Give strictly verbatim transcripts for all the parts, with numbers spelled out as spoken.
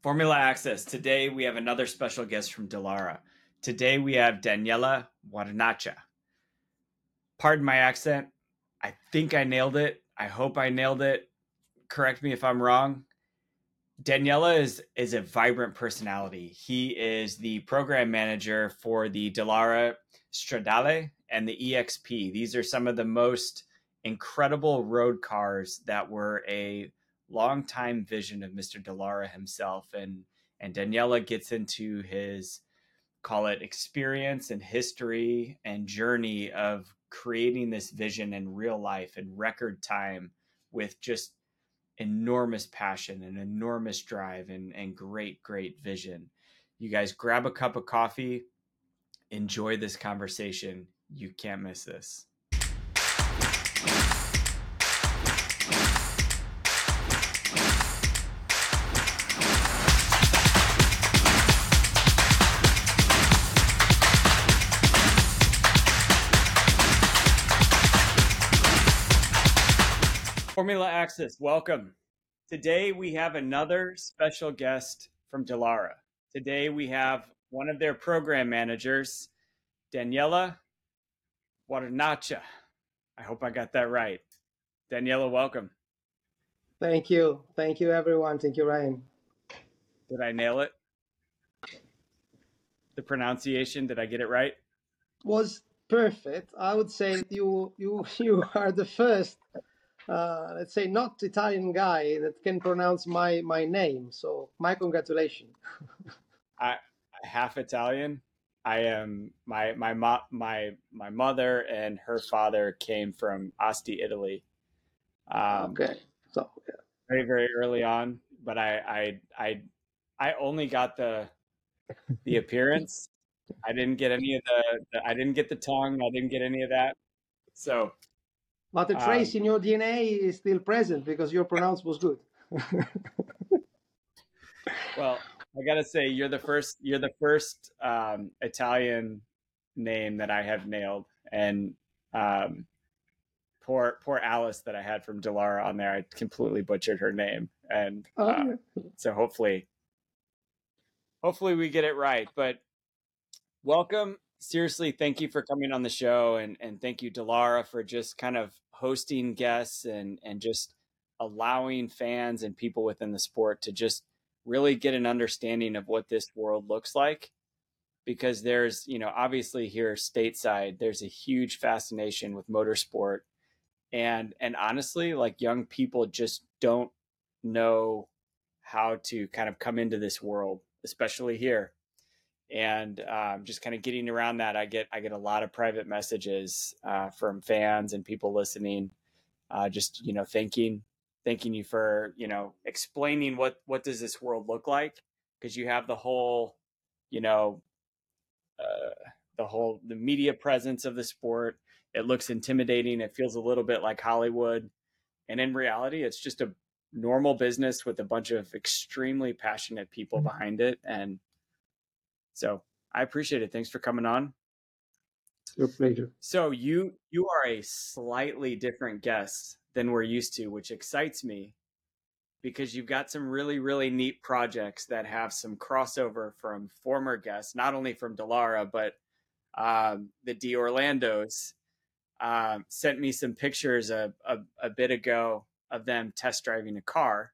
Formula Access. Today we have another special guest from Dallara. Today we have Daniela Guarnacha. Pardon my accent. I think I nailed it. I hope I nailed it. Correct me if I'm wrong. Daniela is, is a vibrant personality. He is the program manager for the Dallara Stradale and the E X P. These are some of the most incredible road cars that were a longtime vision of Mister Dallara himself. And, and Daniela gets into his, call it, experience and history and journey of creating this vision in real life in record time with just enormous passion and enormous drive and, and great, great vision. You guys grab a cup of coffee, enjoy this conversation. You can't miss this. Formula Access, welcome. Today we have another special guest from Dallara. Today we have one of their program managers, Daniela Guarnacha. I hope I got that right. Daniela, welcome. Thank you. Thank you, everyone. Thank you, Ryan. Did I nail it? The pronunciation, did I get it right? Was perfect. I would say you you you are the first Uh, let's say not Italian guy that can pronounce my my name. So my congratulations. I half Italian. I am my my mo- my my mother and her father came from Asti, Italy. Um, okay, so yeah. very very early on, but I I I I only got the the appearance. I didn't get any of the, the I didn't get the tongue. I didn't get any of that. So. But the trace Um, in your D N A is still present because your pronounce was good. well, I gotta say, you're the first. You're the first um, Italian name that I have nailed, and um, poor poor Alice that I had from Dallara on there. I completely butchered her name, and Oh, uh, yeah. so hopefully, hopefully we get it right. But welcome. Seriously, thank you for coming on the show, and and thank you, Dallara, for just kind of hosting guests and and just allowing fans and people within the sport to just really get an understanding of what this world looks like. Because there's, you know, obviously here stateside, there's a huge fascination with motorsport, and and honestly, like young people just don't know how to kind of come into this world, especially here. And um, just kind of getting around that, I get I get a lot of private messages uh, from fans and people listening, uh, just you know thanking thanking you for you know explaining what what does this world look like, because you have the whole you know uh, the whole the media presence of the sport. It looks intimidating. It feels a little bit like Hollywood, and in reality, it's just a normal business with a bunch of extremely passionate people behind it. And so I appreciate it. Thanks for coming on. Your pleasure. So you you are a slightly different guest than we're used to, which excites me because you've got some really, really neat projects that have some crossover from former guests, not only from Dallara, but um, the D Orlandos um, sent me some pictures a, a, a bit ago of them test driving a car.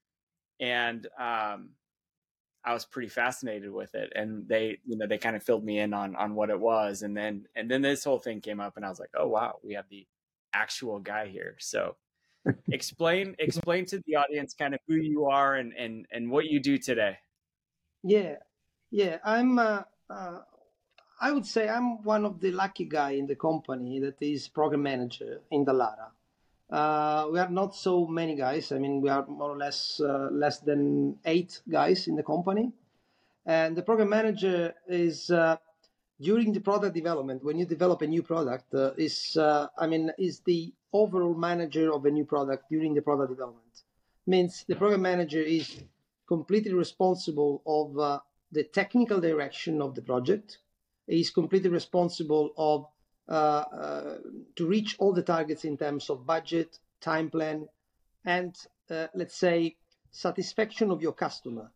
And um, I was pretty fascinated with it, and they, you know, they kind of filled me in on on what it was, and then and then this whole thing came up, and I was like, oh wow, we have the actual guy here. So explain explain to the audience kind of who you are and and and what you do today. Yeah, yeah. I'm. Uh, uh, I would say I'm one of the lucky guy in the company that is program manager in Dallara. Uh, we are not so many guys. I mean, we are more or less uh, less than eight guys in the company. And the program manager is uh, during the product development. When you develop a new product, uh, is uh, I mean, is the overall manager of a new product during the product development. Means the program manager is completely responsible of uh, the technical direction of the project. Is completely responsible of uh, uh, to reach all the targets in terms of budget, time plan, and uh, let's say satisfaction of your customer.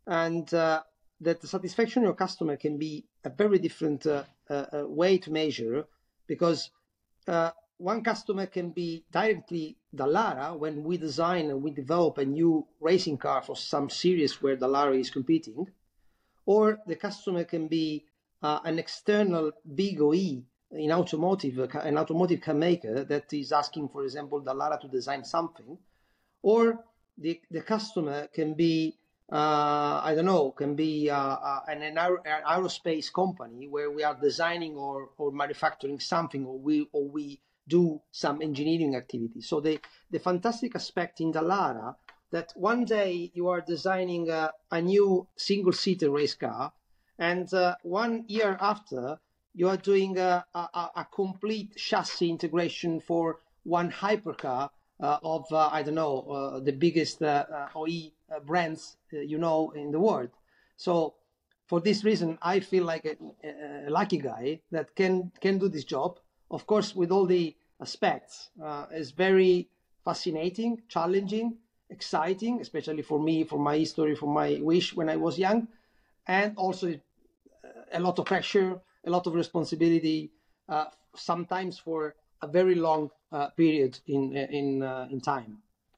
and uh, that the satisfaction of your customer can be a very different uh, uh, uh, way to measure, because uh, one customer can be directly Dallara when we design and we develop a new racing car for some series where Dallara is competing, or the customer can be uh, an external big O E in automotive, an automotive car maker that is asking, for example, Dallara to design something, or the, the customer can be, uh, I don't know, can be uh, uh, an, an, aerospace company where we are designing or, or manufacturing something, or we or we do some engineering activity. So the, the fantastic aspect in Dallara that one day you are designing a, a new single-seater race car, and uh, one year after you are doing a, a, a complete chassis integration for one hypercar uh, of, uh, I don't know, uh, the biggest uh, uh, O E uh, brands uh, you know in the world. So for this reason, I feel like a, a, a lucky guy that can, can do this job. Of course, with all the aspects, uh, it's very fascinating, challenging, exciting, especially for me, for my history, for my wish when I was young, and also a lot of pressure, a lot of responsibility, uh, sometimes for a very long uh, period in in uh, in time.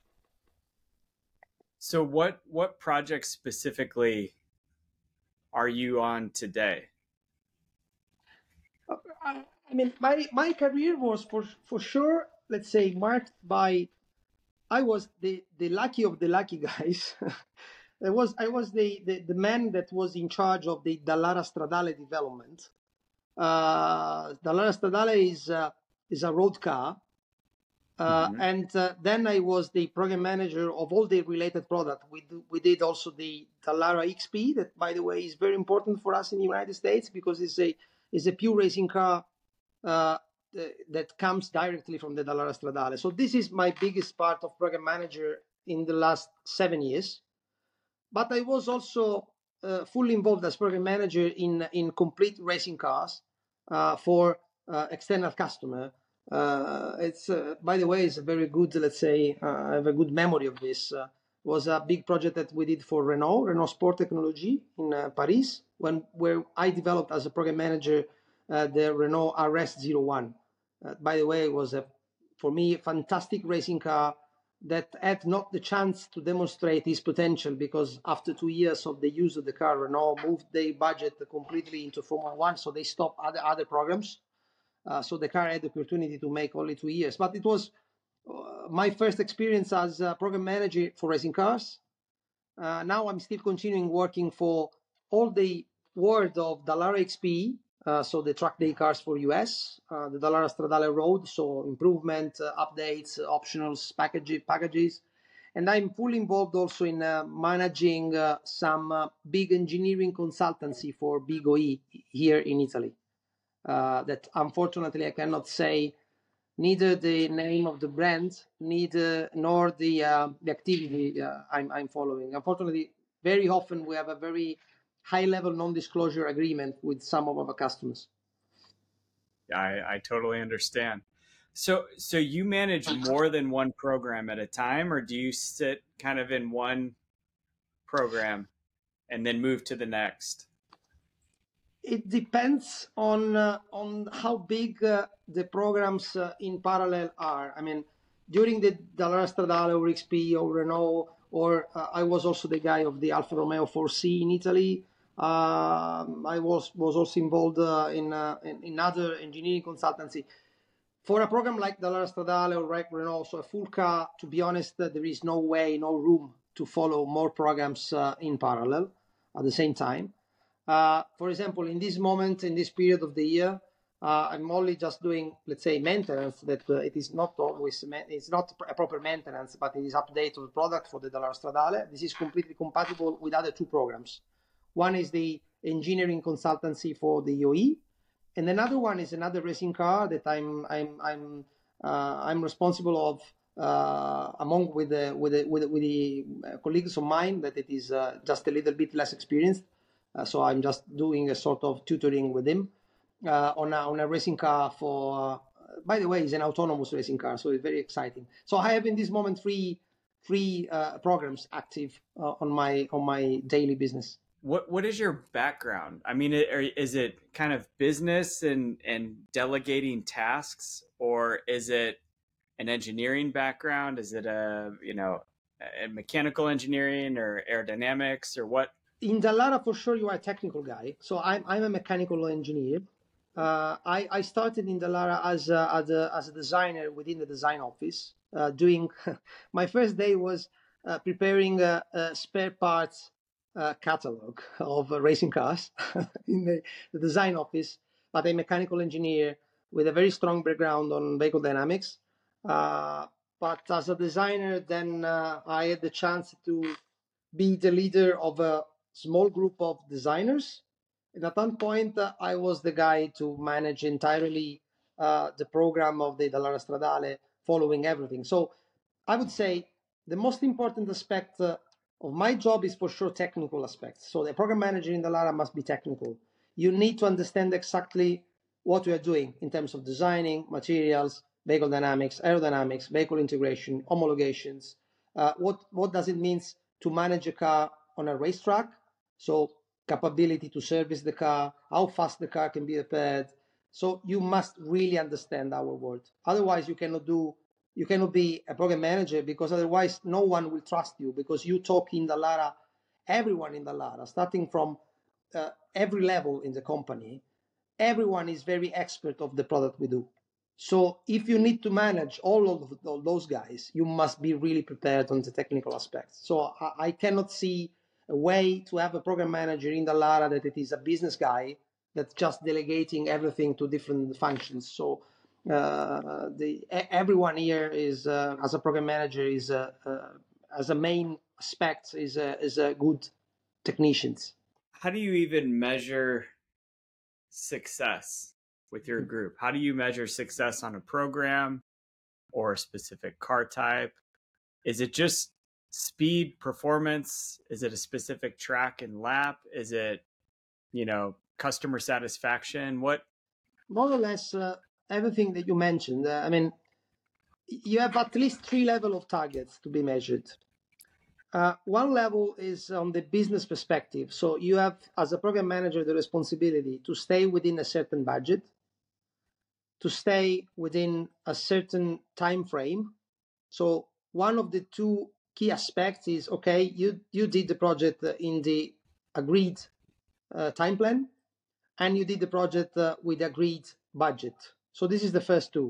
So what what projects specifically are you on today? Uh, I, I mean, my my career was for for sure, let's say, marked by, I was the the lucky of the lucky guys. I was I was the, the the man that was in charge of the Dallara Stradale development. Uh, Dallara Stradale is uh, is a road car. Uh, Mm-hmm. and uh, then I was the program manager of all the related product. We do, we did also the Dallara X P, that by the way is very important for us in the United States because it's a is a pure racing car uh, that comes directly from the Dallara Stradale. So this is my biggest part of program manager in the last seven years. But I was also uh, fully involved as program manager in in complete racing cars uh, for uh, external customer. Uh, it's uh, by the way, it's a very good. Let's say uh, I have a good memory of this. Uh, was a big project that we did for Renault, Renault Sport Technology in uh, Paris, when where I developed as a program manager uh, the Renault R S zero one. Uh, by the way, it was a for me a fantastic racing car that had not the chance to demonstrate his potential because after two years of the use of the car, Renault moved their budget completely into Formula One, so they stopped other other programs. Uh, so the car had the opportunity to make only two years. But it was uh, my first experience as a program manager for racing cars. Uh, now I'm still continuing working for all the world of Dallara X P, uh, so the track day cars for U S, uh, the Dallara Stradale Road, so improvement, uh, updates, uh, optionals, package, packages. And I'm fully involved also in uh, managing uh, some uh, big engineering consultancy for big O E here in Italy. Uh, that unfortunately I cannot say neither the name of the brand, neither nor the uh, the activity uh, I'm I'm following. Unfortunately, very often we have a very high level non-disclosure agreement with some of our customers. Yeah, I, I totally understand. So so you manage more than one program at a time, or do you sit kind of in one program and then move to the next? It depends on uh, on how big uh, the programs uh, in parallel are. I mean, during the Dallara Stradale or X P or Renault, or uh, I was also the guy of the Alfa Romeo four C in Italy. Um, I was was also involved uh, in, uh, in in other engineering consultancy. For a program like Dallara Stradale or Renault, so a full car, to be honest, uh, there is no way, no room to follow more programs uh, in parallel at the same time. Uh, for example, in this moment, in this period of the year, uh, I'm only just doing, let's say, maintenance. That uh, it is not always, it's not a proper maintenance, but it is update of the product for the Dallara Stradale. This is completely compatible with other two programs. One is the engineering consultancy for the O E, and another one is another racing car that I'm I'm I'm uh, I'm responsible of uh, among with the with the, with the, with the colleagues of mine that it is uh, just a little bit less experienced. Uh, so I'm just doing a sort of tutoring with him uh, on, a, on a racing car for, uh, by the way, it's an autonomous racing car, so it's very exciting. So I have in this moment three, three uh, programs active uh, on my on my daily business. What what is your background? I mean, is it kind of business and and delegating tasks, or is it an engineering background? Is it a you know a mechanical engineering or aerodynamics or what? In Dallara, for sure, you are a technical guy. So I'm I'm a mechanical engineer. Uh, I I started in Dallara as a, as a as a designer within the design office. Uh, doing my first day was uh, preparing a, a spare parts uh, catalog of uh, racing cars in the, the design office. But a mechanical engineer with a very strong background on vehicle dynamics. Uh, but as a designer, then uh, I had the chance to be the leader of a small group of designers. And at one point, uh, I was the guy to manage entirely uh, the program of the Dallara Stradale, following everything. So I would say the most important aspect uh, of my job is for sure technical aspects. So the program manager in Dallara must be technical. You need to understand exactly what we are doing in terms of designing, materials, vehicle dynamics, aerodynamics, vehicle integration, homologations. Uh, what, what does it mean to manage a car on a racetrack? So capability to service the car, how fast the car can be repaired. So you must really understand our world. Otherwise, you cannot do, you cannot be a program manager, because otherwise no one will trust you, because you talk in Dallara, everyone in Dallara, starting from uh, every level in the company, everyone is very expert of the product we do. So if you need to manage all of all those guys, you must be really prepared on the technical aspects. So I, I cannot see a way to have a program manager in Dallara that it is a business guy that's just delegating everything to different functions. So uh, the everyone here is uh, as a program manager is uh, uh, as a main aspect is a, is a good technicians. How do you even measure success with your group? How do you measure success on a program or a specific car type? Is it just speed, performance? Is it a specific track and lap? Is it, you know, customer satisfaction? What? More or less uh, everything that you mentioned. Uh, I mean, you have at least three levels of targets to be measured. Uh, one level is on the business perspective. So you have, as a program manager, the responsibility to stay within a certain budget, to stay within a certain time frame. So one of the two key aspects is, okay, you, you did the project in the agreed uh, time plan, and you did the project uh, with agreed budget. So this is the first two.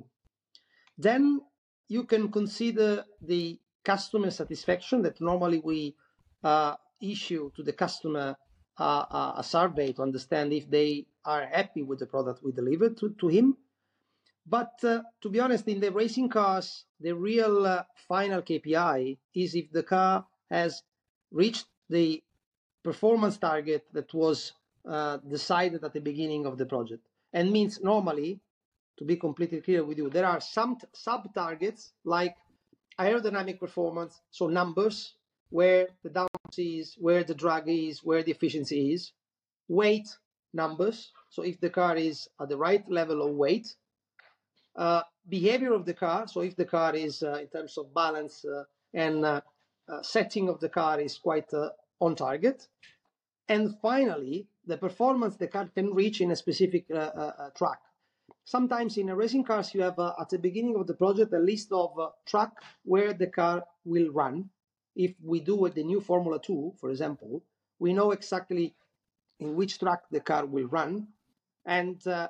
Then you can consider the customer satisfaction, that normally we uh, issue to the customer uh, a survey to understand if they are happy with the product we delivered to, to him. But uh, to be honest, in the racing cars, the real uh, final K P I is if the car has reached the performance target that was uh, decided at the beginning of the project. And means normally, to be completely clear with you, there are some t- sub-targets like aerodynamic performance, so numbers, where the down is, where the drag is, where the efficiency is, weight numbers, so if the car is at the right level of weight, uh, behavior of the car, so if the car is uh, in terms of balance uh, and uh, uh, setting of the car is quite uh, on target, and finally, the performance the car can reach in a specific uh, uh, track. Sometimes in a racing cars, you have uh, at the beginning of the project a list of uh, track where the car will run. If we do with the new Formula two, for example, we know exactly in which track the car will run. And uh,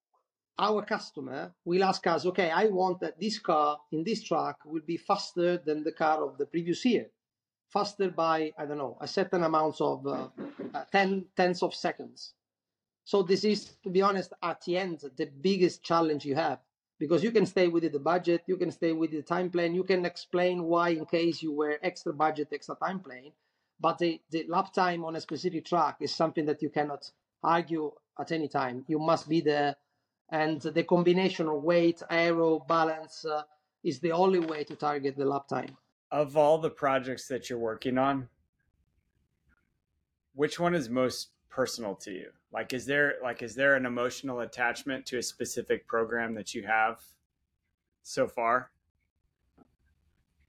our customer will ask us, okay, I want that this car in this track will be faster than the car of the previous year. Faster by, I don't know, a certain amount of uh, uh, ten tenths of seconds. So this is, to be honest, at the end, the biggest challenge you have, because you can stay within the budget, you can stay with the time plan, you can explain why in case you were extra budget, extra time plan, but the, the lap time on a specific track is something that you cannot argue at any time. You must be there, and the combination of weight, aero, balance uh, is the only way to target the lap time. Of all the projects that you're working on, which one is most personal to you? Like, is there like is there an emotional attachment to a specific program that you have so far?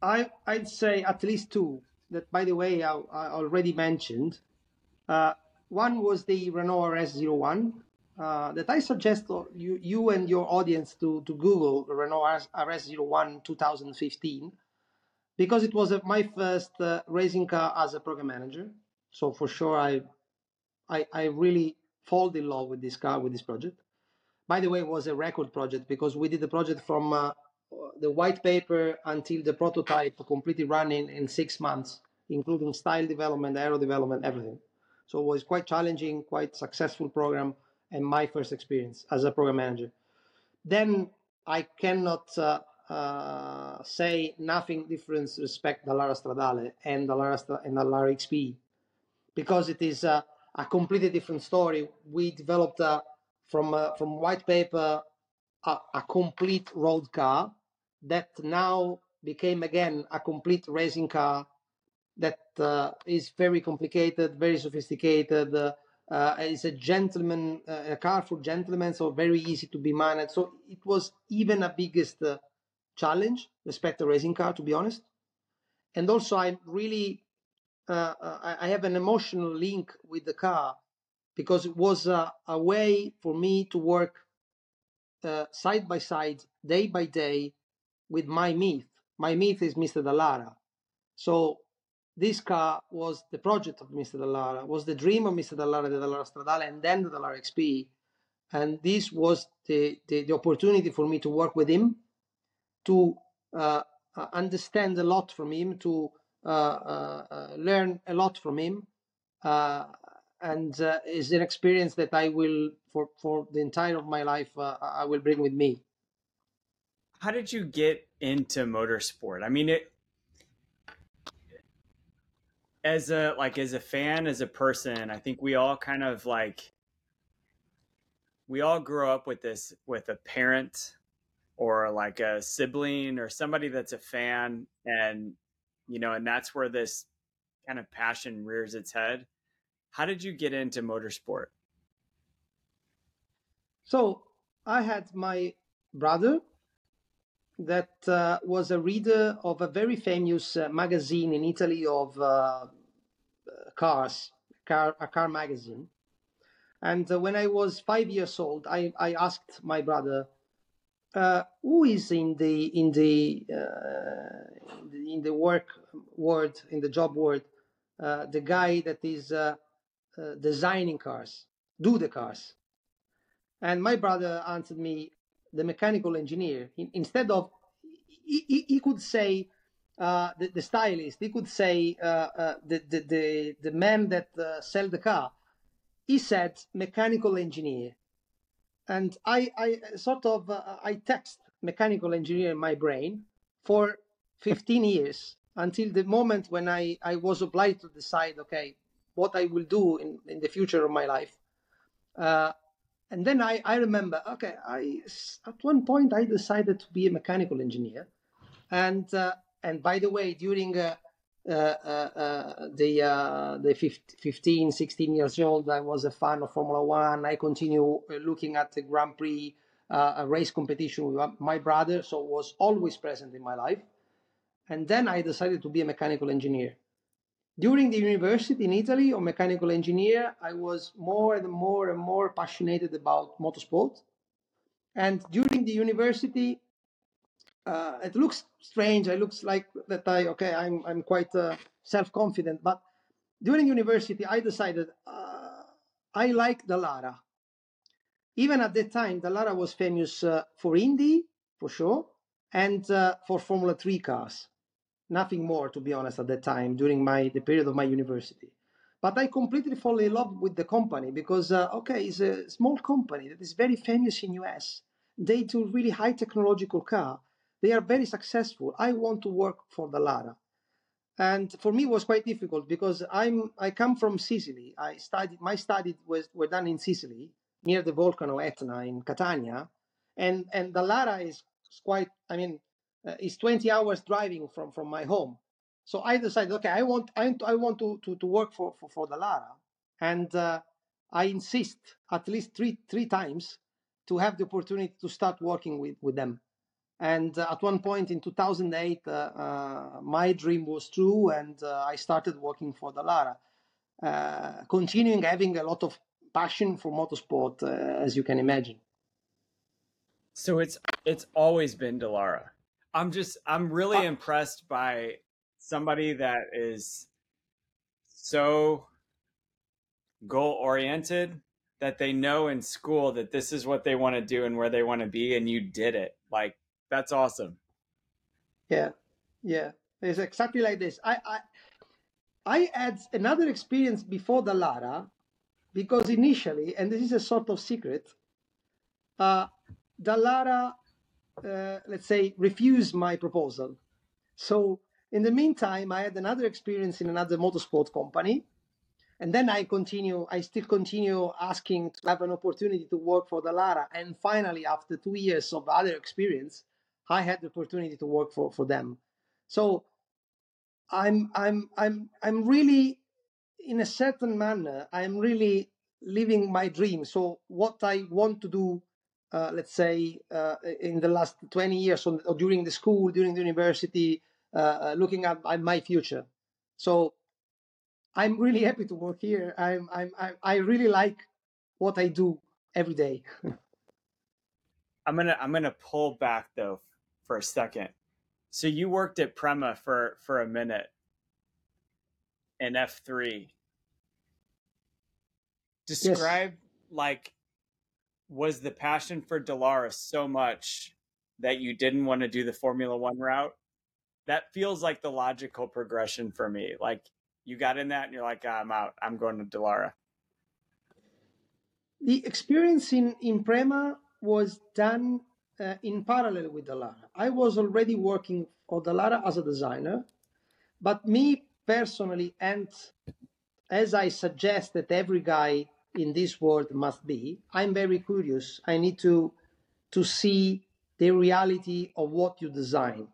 I, I'd say at least two that, by the way, I, I already mentioned. Uh, one was the Renault R S zero one uh, that I suggest you, you and your audience to, to Google Renault R S zero one twenty fifteen, because it was a, my first uh, racing car as a program manager. So for sure, I, I, I really fall in love with this car, with this project. By the way, it was a record project because we did the project from uh, the white paper until the prototype completely running in six months, including style development, aero development, everything. So it was quite challenging, quite successful program, and my first experience as a program manager. Then I cannot uh, uh, say nothing different respect Dallara Stradale and Dallara and Dallara X P, because it is uh, a completely different story. We developed uh, from uh, from white paper a, a complete road car that now became again a complete racing car that uh, is very complicated, very sophisticated. Uh, uh, it's a gentleman, uh, a car for gentlemen, so very easy to be managed. So it was even a biggest uh, challenge respect to racing car, to be honest. And also, I'm really, uh, I have an emotional link with the car because it was uh, a way for me to work uh, side by side, day by day, with my myth. My myth is Mister Dallara. So this car was the project of Mister Dallara, was the dream of Mister Dallara, the Dallara Stradale, and then the Dallara X P. And this was the, the, the opportunity for me to work with him, to uh, uh, understand a lot from him, to uh, uh, uh, learn a lot from him. Uh, and uh, is an experience that I will, for, for the entire of my life, uh, I will bring with me. How did you get into motorsport? I mean, it as a like as a fan, as a person, I think we all kind of like we all grow up with this with a parent or like a sibling or somebody that's a fan, and you know, and that's where this kind of passion rears its head. How did you get into motorsport? So I had my brother that uh, was a reader of a very famous uh, magazine in Italy of uh, cars, car, a car magazine. And uh, when I was five years old, I, I asked my brother, uh, who is in the in the uh, in the work world, in the job world, uh, the guy that is uh, uh, designing cars, do the cars? And my brother answered me, the mechanical engineer. In, instead of, he, he, he could say uh, the, the stylist, he could say uh, uh, the, the, the, the man that uh, sell the car. He said mechanical engineer. And I, I sort of, uh, I text mechanical engineer in my brain for fifteen years until the moment when I, I was obliged to decide, okay, what I will do in, in the future of my life. Uh, and then I, I remember, okay, I at one point I decided to be a mechanical engineer, and uh, and by the way, during uh, uh, uh, the uh, the fifteen, sixteen years old, I was a fan of Formula One. I continue looking at the Grand Prix, uh, a race competition with my brother, so it was always present in my life. And then I decided to be a mechanical engineer. During the university in Italy of mechanical engineer, I was more and more and more passionate about motorsport. And during the university, uh, it looks strange. It looks like that I, okay, I'm, I'm quite uh, self-confident. But during university, I decided uh, I like Dallara. Even at that time, Dallara was famous uh, for Indy, for sure, and uh, for Formula three cars. Nothing more, to be honest, at that time during my the period of my university. But I completely fall in love with the company because uh, okay, it's a small company that is very famous in U S. They do really high technological car. They are very successful. I want to work for Dallara, and for me it was quite difficult because I'm I come from Sicily. I studied my studies was were done in Sicily near the volcano Etna in Catania, and and Dallara is quite. I mean, uh, it's twenty hours driving from from my home. So I decided, okay, I want I, I want to, to to work for for, for Dallara, and uh, I insist at least three three times to have the opportunity to start working with with them. And uh, at one point in two thousand eight, uh, uh, my dream was true, and uh, I started working for Dallara, uh, continuing having a lot of passion for motorsport, uh, as you can imagine. So it's it's always been Dallara. I'm just I'm really uh, impressed by somebody that is so goal oriented that they know in school that this is what they want to do and where they want to be, and you did it. Like, that's awesome. Yeah, yeah, it's exactly like this. I I, I had another experience before Dallara, because initially, and this is a sort of secret, uh, Dallara, uh, let's say, refused my proposal. So in the meantime, I had another experience in another motorsport company. And then I continue, I still continue asking to have an opportunity to work for Dallara. And finally, after two years of other experience, I had the opportunity to work for, for them. So I'm, I'm, I'm, I'm really, in a certain manner, I'm really living my dream. So what I want to do, uh, let's say, uh, in the last twenty years, or, or during the school, during the university, uh, looking at, at my future. So I'm really happy to work here. I'm, I'm, I'm I really like what I do every day. I'm gonna, I'm gonna pull back though for a second. So you worked at Prema for for a minute in F three. Describe yes. like, was the passion for Dallara so much that you didn't want to do the Formula One route? That feels like the logical progression for me. Like, you got in that and you're like, ah, I'm out. I'm going to Dallara. The experience in, in Prema was done uh, in parallel with Dallara. I was already working for Dallara as a designer, but me personally, and as I suggest that every guy in this world must be, I'm very curious. I need to, to see the reality of what you design.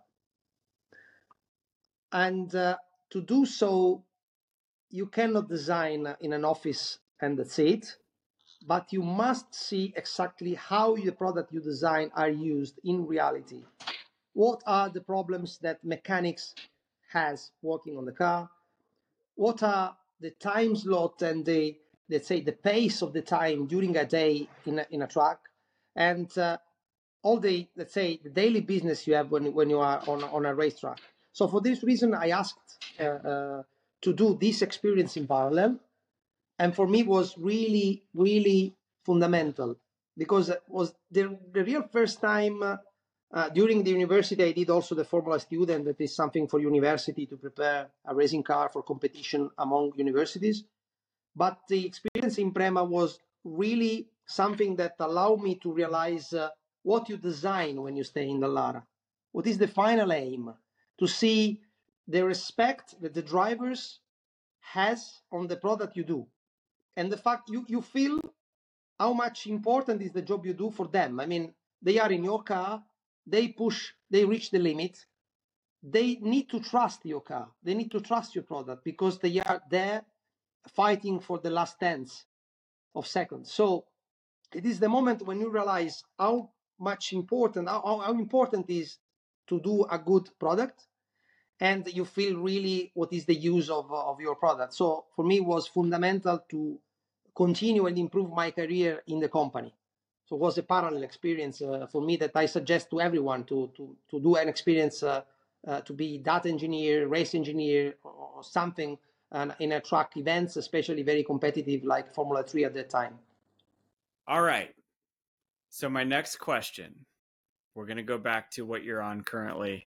And uh, to do so, you cannot design in an office and that's it, but you must see exactly how the product you design are used in reality. What are the problems that mechanics has working on the car? What are the time slot and the, let's say, the pace of the time during a day in a, in a track? And uh, all the, let's say, the daily business you have when, when you are on, on a racetrack. So for this reason, I asked uh, uh, to do this experience in parallel. And for me, it was really, really fundamental, because it was the, the real first time uh, uh, during the university. I did also the Formula Student, that is something for university to prepare a racing car for competition among universities. But the experience in Prema was really something that allowed me to realize uh, what you design when you stay in Dallara. What is the final aim? To see the respect that the drivers has on the product you do. And the fact you, you feel how much important is the job you do for them. I mean, they are in your car, they push, they reach the limit. They need to trust your car. They need to trust your product, because they are there fighting for the last tenths of seconds. So it is the moment when you realize how much important, how, how important is to do a good product, and you feel really what is the use of, of your product. So for me, it was fundamental to continue and improve my career in the company. So it was a parallel experience uh, for me that I suggest to everyone to, to, to do an experience uh, uh, to be data engineer, race engineer, or, or something uh, in a track events, especially very competitive like Formula three at that time. All right. So my next question, we're going to go back to what you're on currently.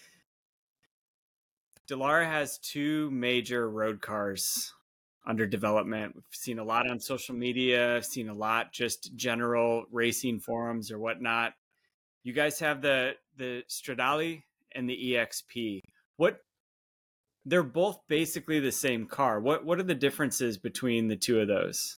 Dallara has two major road cars under development. We've seen a lot on social media, seen a lot just general racing forums or whatnot. You guys have the the Stradale and the E X P. What they're both basically the same car. What what are the differences between the two of those?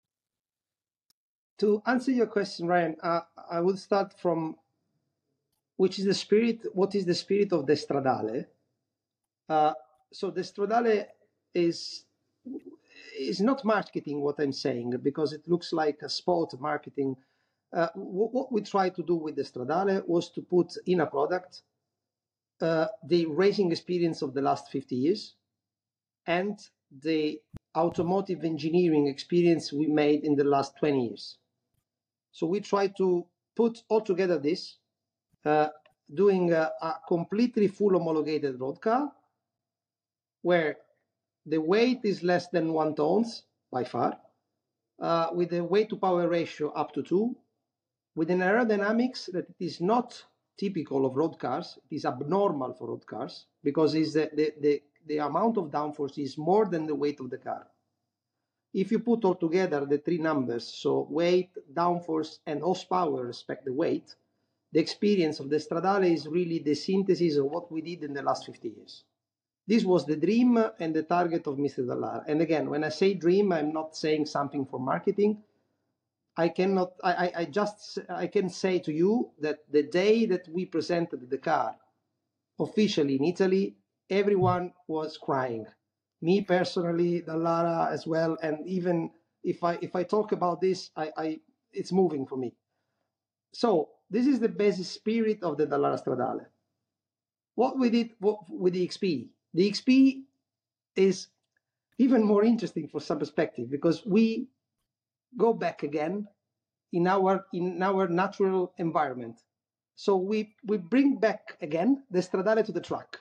To answer your question, Ryan, uh, I would start from which is the spirit. What is the spirit of the Stradale? Uh, so the Stradale is is not marketing what I'm saying, because it looks like a sport marketing. uh, w- what we tried to do with the Stradale was to put in a product uh, the racing experience of the last fifty years and the automotive engineering experience we made in the last twenty years. So we try to put all together this, uh, doing a, a completely full homologated road car, where the weight is less than one tons by far, uh, with a weight to power ratio up to two, with an aerodynamics that is not typical of road cars. It is abnormal for road cars because is the, the, the, the amount of downforce is more than the weight of the car. If you put all together the three numbers, so weight, downforce, and horsepower respect the weight, the experience of the Stradale is really the synthesis of what we did in the last fifty years. This was the dream and the target of Mister Dallara. And again, when I say dream, I'm not saying something for marketing. I cannot, I, I just, I can say to you that the day that we presented the car officially in Italy, everyone was crying. Me personally, Dallara as well, and even if I if I talk about this, I, I it's moving for me. So this is the basic spirit of the Dallara Stradale. What we did with the X P, the X P is even more interesting for some perspective because we go back again in our in our natural environment. So we we bring back again the Stradale to the track.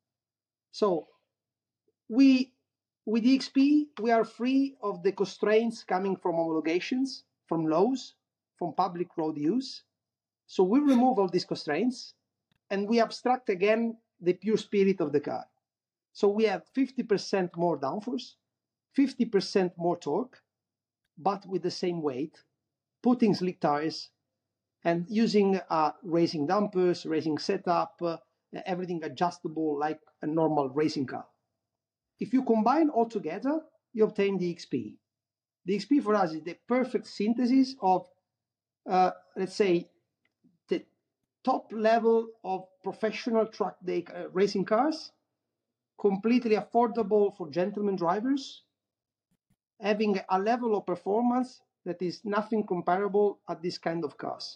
So we with the X P we are free of the constraints coming from homologations, from laws, from public road use. So we remove all these constraints and we abstract again the pure spirit of the car. So we have fifty percent more downforce, fifty percent more torque, but with the same weight, putting slick tires and using uh, racing dampers, racing setup, uh, everything adjustable like a normal racing car. If you combine all together, you obtain the X P. The X P for us is the perfect synthesis of, uh, let's say, the top level of professional track day uh, racing cars, completely affordable for gentlemen drivers, having a level of performance that is nothing comparable at this kind of cars.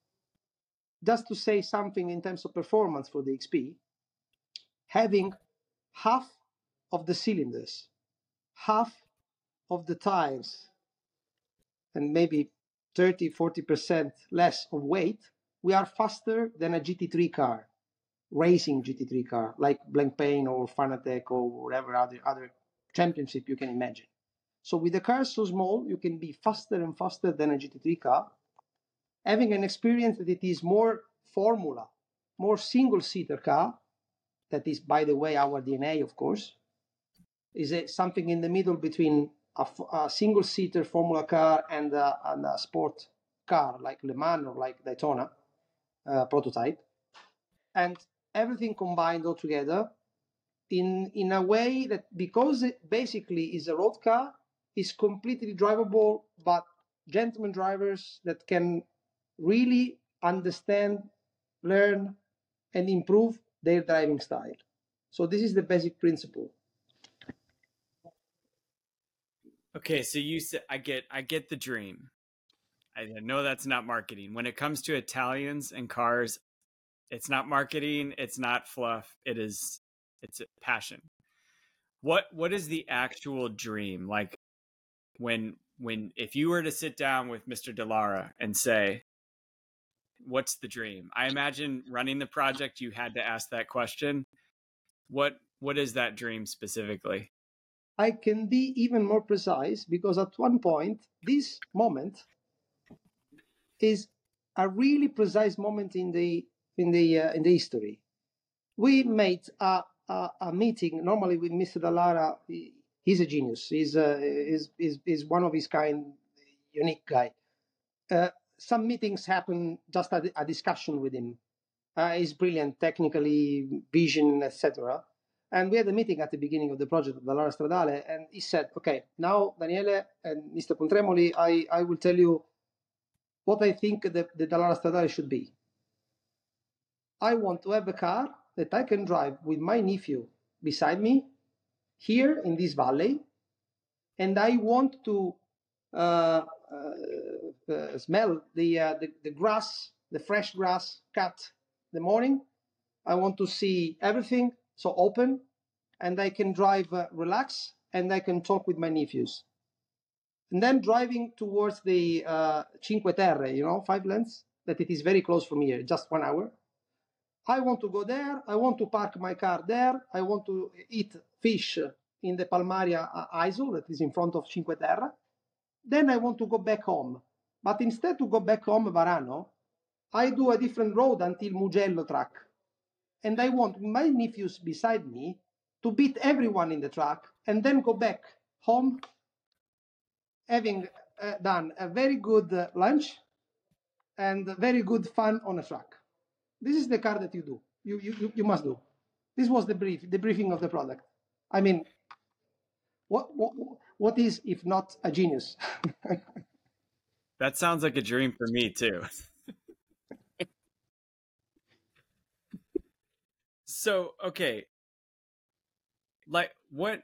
Just to say something in terms of performance for the X P, having half of the cylinders, half of the tires, and maybe thirty, forty percent less of weight, we are faster than a G T three car, racing G T three car, like Blancpain or Fanatec or whatever other, other championship you can imagine. So with the car so small, you can be faster and faster than a G T three car, having an experience that it is more formula, more single-seater car, that is, by the way, our D N A, of course, is it something in the middle between a, a single-seater Formula car and a, and a sport car like Le Mans or like Daytona uh, prototype, and everything combined all together in in a way that, because it basically is a road car, is completely drivable, but gentlemen drivers that can really understand, learn, and improve their driving style. So this is the basic principle. Okay, so you said I get I get the dream. I know that's not marketing. When it comes to Italians and cars, it's not marketing, it's not fluff. It is it's a passion. What what is the actual dream? Like when when if you were to sit down with Mister Dallara and say, what's the dream? I imagine running the project you had to ask that question. What what is that dream specifically? I can be even more precise because at one point, this moment is a really precise moment in the in the uh, in the history. We made a, a, a meeting normally with Mister Dallara. He, he's a genius. He's uh, is is is one of his kind, unique guy. Uh, some meetings happen just a, a discussion with him. Uh, he's brilliant technically, vision, et cetera. And we had a meeting at the beginning of the project of Dallara Stradale, and he said, okay, now Daniele and Mister Pontremoli, I, I will tell you what I think the, the Dallara Stradale should be. I want to have a car that I can drive with my nephew beside me here in this valley, and I want to uh, uh, uh, smell the, uh, the the grass, the fresh grass cut the morning. I want to see everything so open, and I can drive, uh, relax, and I can talk with my nephews. And then driving towards the uh, Cinque Terre, you know, five lands, that it is very close from here, just one hour. I want to go there. I want to park my car there. I want to eat fish in the Palmaria Isle that is in front of Cinque Terre. Then I want to go back home. But instead to go back home, Varano, I do a different road until Mugello track. And I want my nephews beside me to beat everyone in the track and then go back home having uh, done a very good uh, lunch and very good fun on a track. This is the car that you do. You, you, you must do. This was the brief, the briefing of the product. I mean, what, what, what is, if not a genius? That sounds like a dream for me too. So, okay. Like what,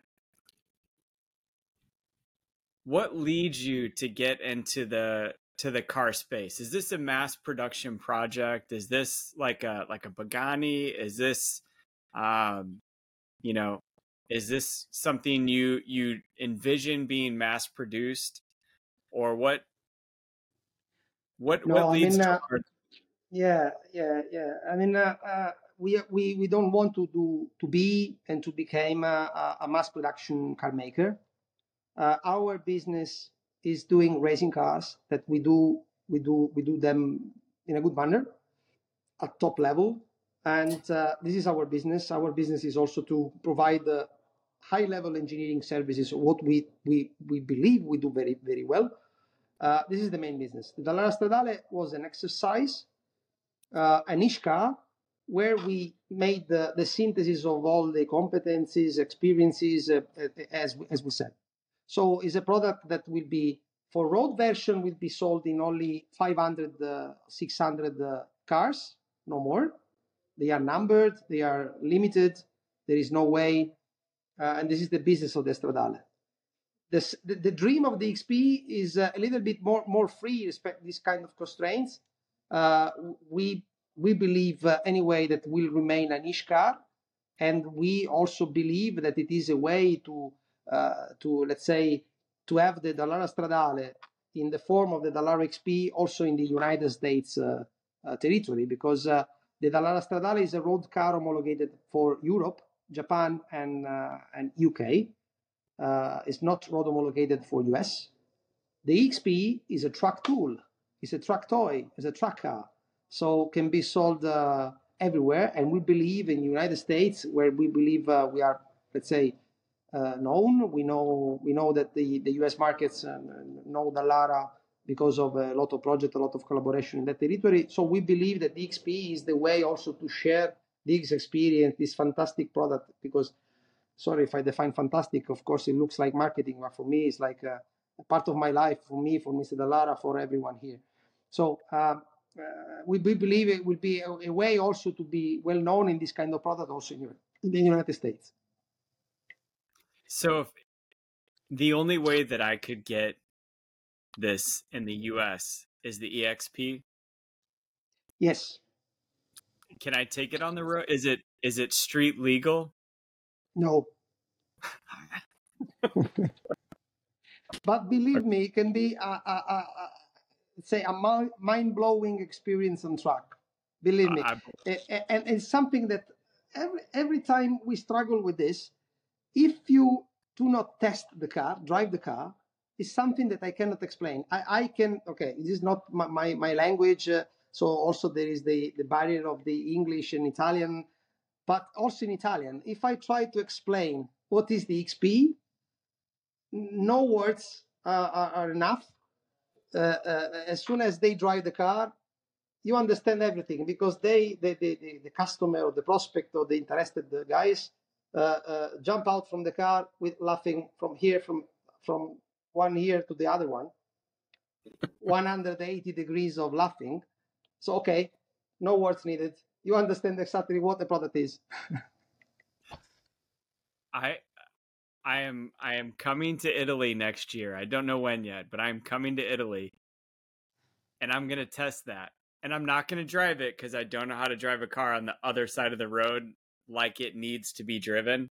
what leads you to get into the, to the car space? Is this a mass production project? Is this like a, like a Pagani? Is this, um, you know, is this something you, you envision being mass produced, or what, what, No, what I leads mean, to uh, our... yeah, yeah, yeah. I mean, uh, uh, we we we don't want to do to be and to become a, a mass production car maker. Uh, our business is doing racing cars that we do we do we do them in a good manner at top level, and uh, this is our business. Our business is also to provide uh, high level engineering services, what we we we believe we do very very well. Uh, this is the main business. The Dallara Stradale was an exercise, uh, a niche car, where we made the, the synthesis of all the competencies, experiences, uh, as, as we said. So it's a product that will be, for road version, will be sold in only five hundred, uh, six hundred uh, cars, no more. They are numbered, they are limited, there is no way, uh, and this is the business of the Stradale. This, the, the dream of the X P is uh, a little bit more, more free respect this kind of constraints. Uh, we we believe uh, anyway that will remain a niche car, and we also believe that it is a way to uh, to let's say to have the Dallara Stradale in the form of the Dallara X P also in the United States uh, uh, territory, because uh, the Dallara Stradale is a road car homologated for Europe, Japan, and uh, and U K. Uh, it's not road homologated for U S. The X P is a truck tool, it's a truck toy, it's a truck car, so can be sold uh, everywhere. And we believe in the United States, where we believe uh, we are, let's say, uh, known. We know we know that the, the U S markets uh, know Dallara because of a lot of projects, a lot of collaboration in that territory. So we believe that the X P is the way also to share this experience, this fantastic product, because sorry if I define fantastic, of course it looks like marketing, but for me it's like a, a part of my life, for me, for Mister Dallara, for everyone here. So um, uh, we, we believe it will be a, a way also to be well known in this kind of product also in, in the United States. So if the only way that I could get this in the U S is the E X P, Yes. can I take it on the road? Is it is it street legal? No. But believe me, it can be a, a, a, a say a mind-blowing experience on track. Believe me, I, and, and it's something that every every time we struggle with this. If you do not test the car, drive the car, is something that I cannot explain. I, I can, okay, this is not my, my, my language, uh, so also there is the, the barrier of the English and Italian, but also in Italian, if I try to explain what is the X P, no words uh, are, are enough. Uh, uh, as soon as they drive the car, you understand everything, because they, the, the, the, the customer or the prospect or the interested guys uh, uh, jump out from the car with laughing from here, from from one ear to the other one, one hundred eighty degrees of laughing. So okay, no words needed. You understand exactly what the product is. I I am I am coming to Italy next year. I don't know when yet, but I'm coming to Italy. and I'm going to test that. And I'm not going to drive it because I don't know how to drive a car on the other side of the road like it needs to be driven.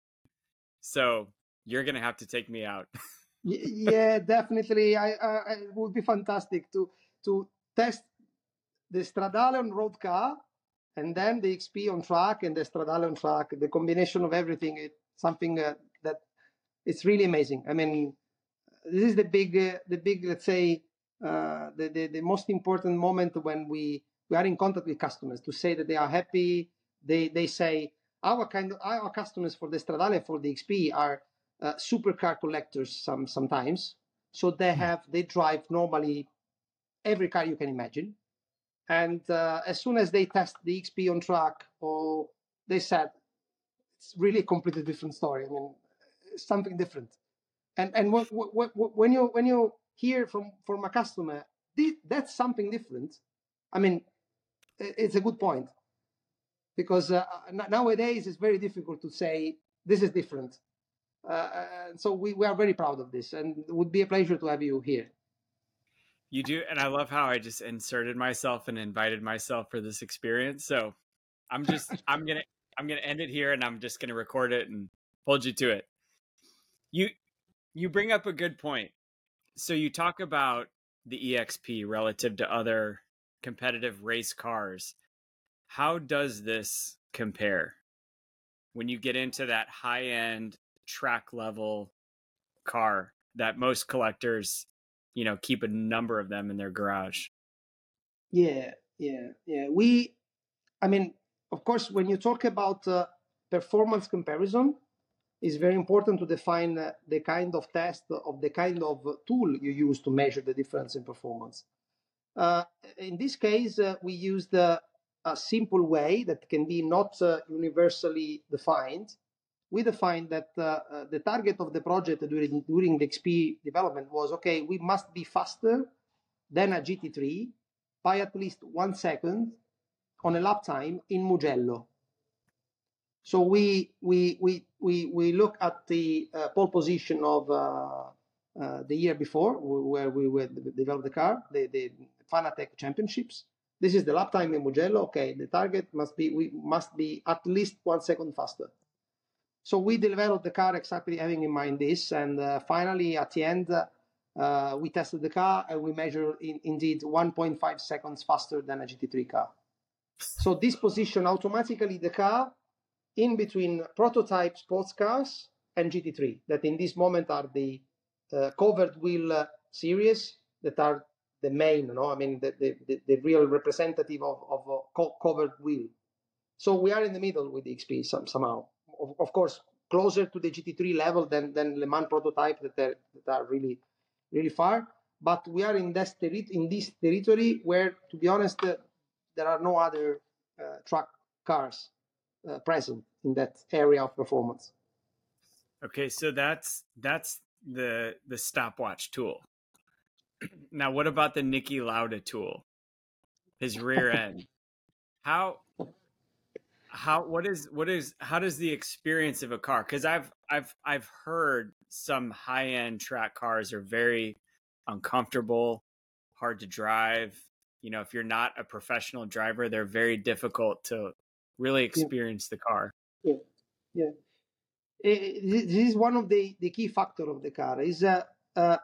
So you're going to have to take me out. Yeah, definitely. I, I, it would be fantastic to to test the Stradale on road car and then the X P on track and the Stradale on track. The combination of everything, it's something uh, that it's really amazing. I mean, this is the big, uh, the big, let's say, uh, the, the the most important moment when we we are in contact with customers to say that they are happy. They they say our kind of our customers for the Stradale for the X P are uh, supercar collectors. Some sometimes, so they have they drive normally every car you can imagine. And uh, as soon as they test the X P on track, or they said it's really a completely different story. I mean, something different. And and what, what, what, when you when you hear from from a customer, that's something different. I mean, it's a good point, because uh, nowadays it's very difficult to say this is different. Uh, and so we, we are very proud of this, and it would be a pleasure to have you here. You do, and I love how I just inserted myself and invited myself for this experience. So I'm just I'm gonna I'm gonna end it here, and I'm just gonna record it and hold you to it. You you bring up a good point. So you talk about the E X P relative to other competitive race cars. How does this compare when you get into that high end track level car that most collectors, you know, keep a number of them in their garage? Yeah, yeah, yeah. We, I mean, of course, when you talk about uh, performance comparison, it's very important to define uh, the kind of test of the kind of tool you use to measure the difference in performance. Uh, in this case, uh, we used uh, a simple way that can be not uh, universally defined. We defined that uh, uh, the target of the project during, during the X P development was, okay, we must be faster than a G T three by at least one second on a lap time in Mugello. So we we we we we look at the uh, pole position of uh, uh, the year before, where we were developed the car, the the Fanatec Championships. This is the lap time in Mugello. Okay, the target must be we must be at least one second faster. So we developed the car exactly having in mind this, and uh, finally at the end uh, we tested the car and we measured in, indeed one point five seconds faster than a G T three car. So this position automatically the car in between prototype sports cars and G T three, that in this moment are the uh, covered wheel uh, series that are the main, no? I mean, the, the, the real representative of, of a co- covered wheel. So we are in the middle with the X P some, somehow. Of, of course, closer to the G T three level than, than Le Mans prototype that are, that are really, really far. But we are in this, terri- in this territory where, to be honest, uh, there are no other uh, track cars uh, present in that area of performance. Okay, so that's that's the the stopwatch tool. Now, what about the Niki Lauda tool? His rear end. How how what is what is how does the experience of a car? Because I've I've I've heard some high end track cars are very uncomfortable, hard to drive. You know, if you're not a professional driver, they're very difficult to really experience yeah. the car. Yeah, yeah. This is one of the, the key factor of the car. Is uh, uh,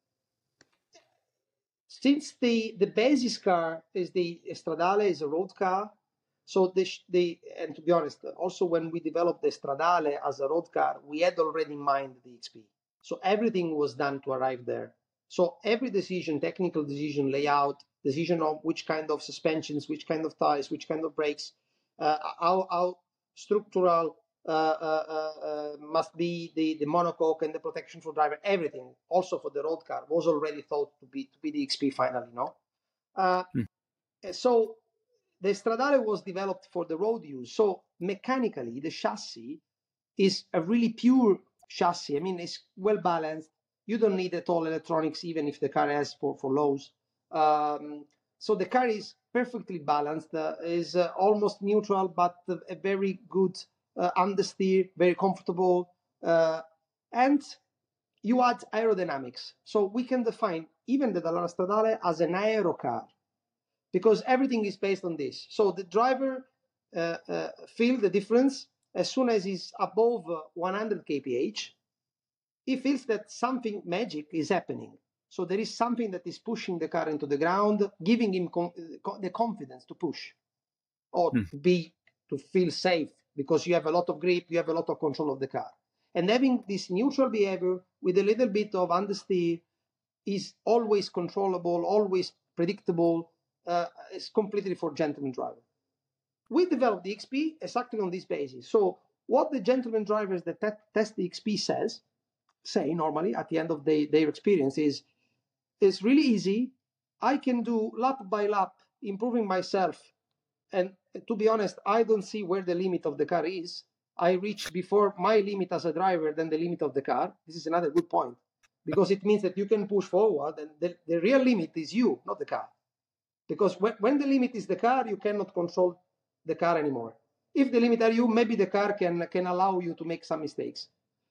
since the the basis car is the Stradale, is a road car. So the the and to be honest, also when we developed the Stradale as a road car, we had already in mind the X P. So everything was done to arrive there. So every decision, technical decision, layout, decision of which kind of suspensions, which kind of tires, which kind of brakes, uh, how, how structural uh, uh, uh, must be the, the monocoque and the protection for driver, everything, also for the road car, was already thought to be to be the X P finally, no? Uh, hmm. So the Stradale was developed for the road use. So mechanically, the chassis is a really pure chassis. I mean, it's well balanced. You don't need at all electronics, even if the car has for, for lows. Um, so the car is perfectly balanced, uh, is uh, almost neutral, but uh, a very good uh, understeer, very comfortable. Uh, and you add aerodynamics. So we can define even the Dallara Stradale as an aero car. because everything is based on this. So the driver uh, uh, feel the difference as soon as he's above uh, one hundred k p h. He feels that something magic is happening. So there is something that is pushing the car into the ground, giving him com- the confidence to push or Hmm. to be to feel safe because you have a lot of grip, you have a lot of control of the car. And having this neutral behavior with a little bit of understeer is always controllable, always predictable. Uh, it's completely for gentleman driver. We developed the X P exactly on this basis. So what the gentleman drivers that te- test the X P says say normally at the end of the, their experience is it's really easy. I can do lap by lap, improving myself. And to be honest, I don't see where the limit of the car is. I reach before my limit as a driver than the limit of the car. This is another good point because it means that you can push forward and the, the real limit is you, not the car. Because when, when the limit is the car, you cannot control the car anymore. If the limit are you, maybe the car can, can allow you to make some mistakes.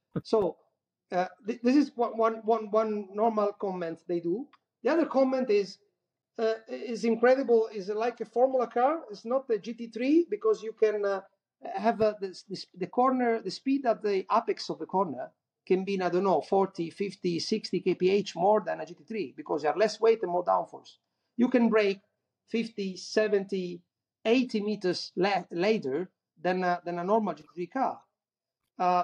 So uh, th- this is one, one, one, one normal comment they do. The other comment is uh, is incredible. Is like a Formula car. It's not a G T three because you can uh, have a, this, this, the corner, the speed at the apex of the corner can be, I don't know, forty, fifty, sixty k p h more than a G T three because you have less weight and more downforce. You can brake fifty, seventy, eighty meters la- later than a, than a normal G T three car. Uh,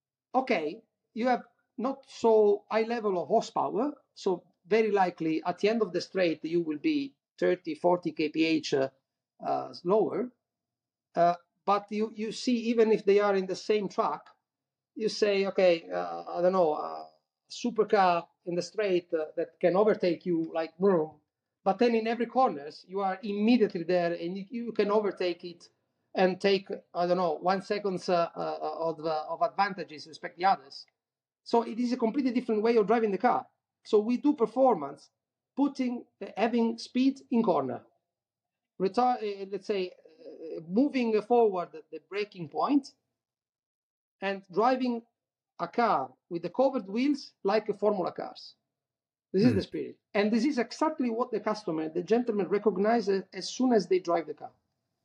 okay, you have not so high level of horsepower, so very likely at the end of the straight you will be thirty, forty k p h uh, uh, slower. Uh, but you, you see, even if they are in the same track, you say, okay, uh, I don't know, a supercar in the straight uh, that can overtake you like boom. But then in every corners, you are immediately there and you, you can overtake it and take, I don't know, one seconds uh, uh, of, uh, of advantages respect the others. So it is a completely different way of driving the car. So we do performance, putting, uh, having speed in corner, Retar- uh, let's say, uh, moving forward the braking point, and driving a car with the covered wheels like a Formula cars. This is Hmm. the spirit. And this is exactly what the customer, the gentleman, recognizes as soon as they drive the car.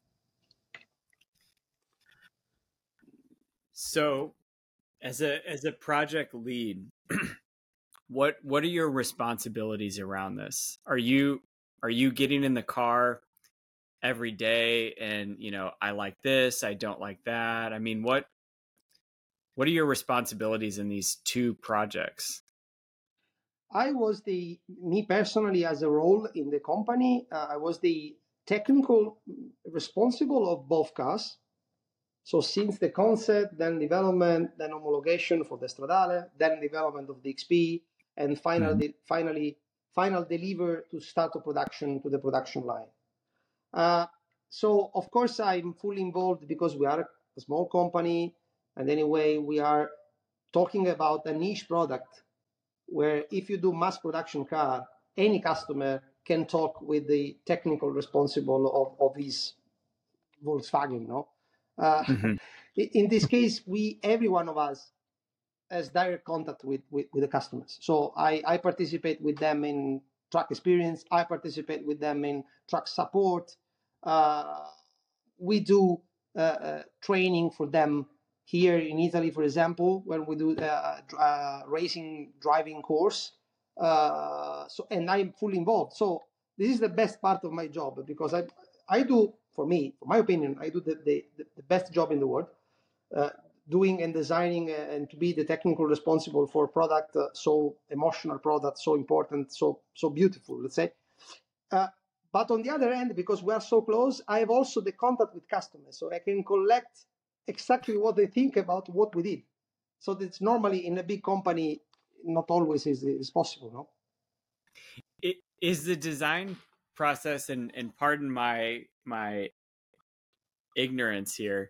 So, as a as a project lead, what what are your responsibilities around this? Are you are you getting in the car every day and, you know, I like this, I don't like that? I mean, what what are your responsibilities in these two projects? I was the, me personally as a role in the company, uh, I was the technical responsible of both cars. So since the concept, then development, then homologation for the Stradale, then development of the X P, and final, Mhm. de- finally, final deliver to start the production to the production line. Uh, so of course I'm fully involved because we are a small company, and anyway we are talking about a niche product where if you do mass production car, any customer can talk with the technical responsible of, of his Volkswagen, no? Uh, Mhm. in this case, we, every one of us has direct contact with, with, with the customers. So I, I participate with them in truck experience. I participate with them in truck support. Uh, we do uh, uh, training for them here in Italy, for example, when we do uh, uh, racing driving course. Uh, so, and I'm fully involved. So this is the best part of my job because I, I do, for me, for my opinion, I do the, the, the best job in the world. Uh, doing and designing uh, and to be the technical responsible for product uh, so emotional product, so important, so so beautiful, let's say. Uh, but on the other end, because we are so close, I have also the contact with customers, so I can collect exactly what they think about what we did. So that's normally in a big company, not always is, is possible, no? It is the design process, and and pardon my my ignorance here.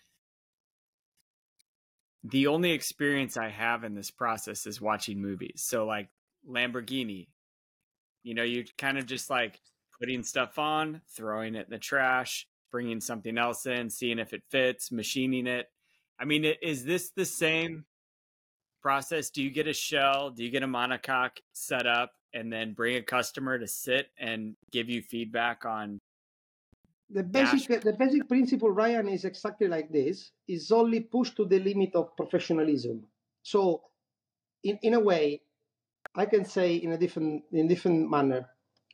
The only experience I have in this process is watching movies. So like Lamborghini, you know, you kind of just like putting stuff on, throwing it in the trash, bringing something else in, seeing if it fits, machining it. I mean, is this the same process? Do you get a shell? Do you get a monocoque set up and then bring a customer to sit and give you feedback on The dash? basic, the basic principle, Ryan, is exactly like this: is only pushed to the limit of professionalism. So, in, in a way, I can say in a different in different manner.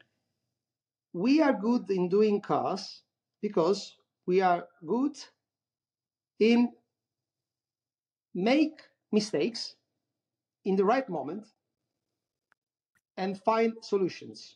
We are good in doing cars because we are good in make mistakes in the right moment and find solutions.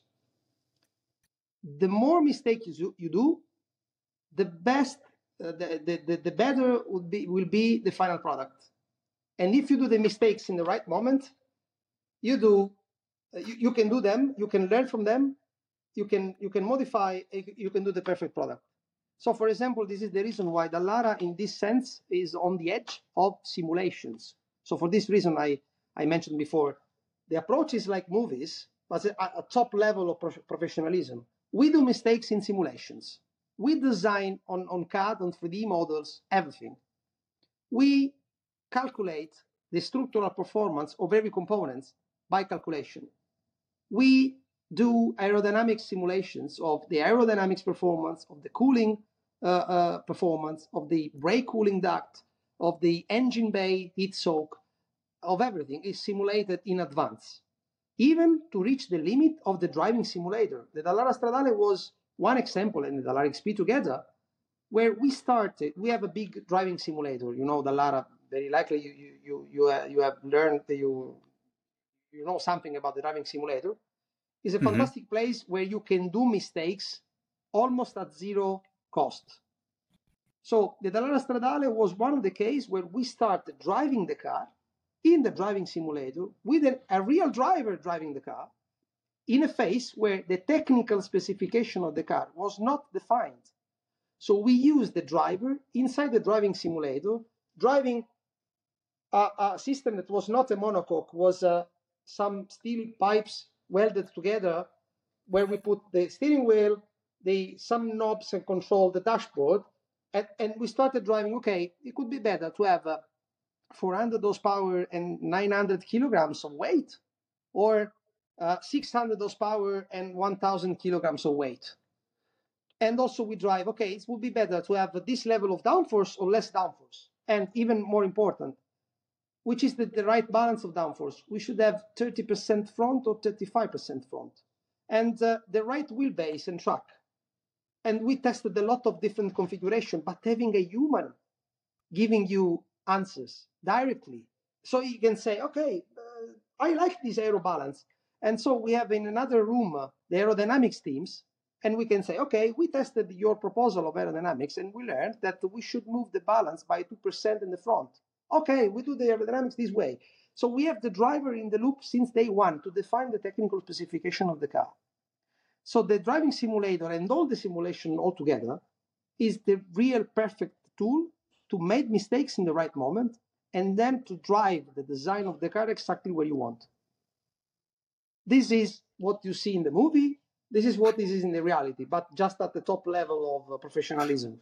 The more mistakes you, you do, the best, uh, the, the, the, the better would be will be the final product. And if you do the mistakes in the right moment, you do, uh, you, you can do them, you can learn from them, you can you can modify, you can do the perfect product. So, for example, this is the reason why Dallara, in this sense, is on the edge of simulations. So, for this reason, I, I mentioned before, the approach is like movies, but at a top level of prof- professionalism. We do mistakes in simulations. We design on, on C A D, on three D models, everything. We calculate the structural performance of every component by calculation. We do aerodynamic simulations of the aerodynamics performance, of the cooling uh, uh, performance, of the brake cooling duct, of the engine bay heat soak, of everything is simulated in advance, even to reach the limit of the driving simulator. The Dallara Stradale was one example, and the Dallara X P together, where we started. We have a big driving simulator. You know, Dallara, very likely you you you you, uh, you have learned that you you know something about the driving simulator. Is a Mm-hmm. fantastic place where you can do mistakes almost at zero cost. So the Dallara Stradale was one of the cases where we started driving the car in the driving simulator with a, a real driver driving the car in a phase where the technical specification of the car was not defined. So we used the driver inside the driving simulator, driving a, a system that was not a monocoque, was uh, some steel pipes welded together, where we put the steering wheel, the some knobs and control the dashboard, and, and we started driving. Okay, it could be better to have a four hundred horsepower and nine hundred kilograms of weight, or uh, six hundred horsepower and one thousand kilograms of weight. And also we drive, okay, it would be better to have this level of downforce or less downforce. And even more important, which is the, the right balance of downforce. We should have thirty percent front or thirty-five percent front. And uh, the right wheelbase and track. And we tested a lot of different configuration, but having a human giving you answers directly. So you can say, okay, uh, I like this aero balance. And so we have in another room uh, the aerodynamics teams, and we can say, okay, we tested your proposal of aerodynamics, and we learned that we should move the balance by two percent in the front. Okay, we do the aerodynamics this way. So we have the driver in the loop since day one to define the technical specification of the car. So the driving simulator and all the simulation all together is the real perfect tool to make mistakes in the right moment and then to drive the design of the car exactly where you want. This is what you see in the movie. This is what this is in the reality, but just at the top level of professionalism.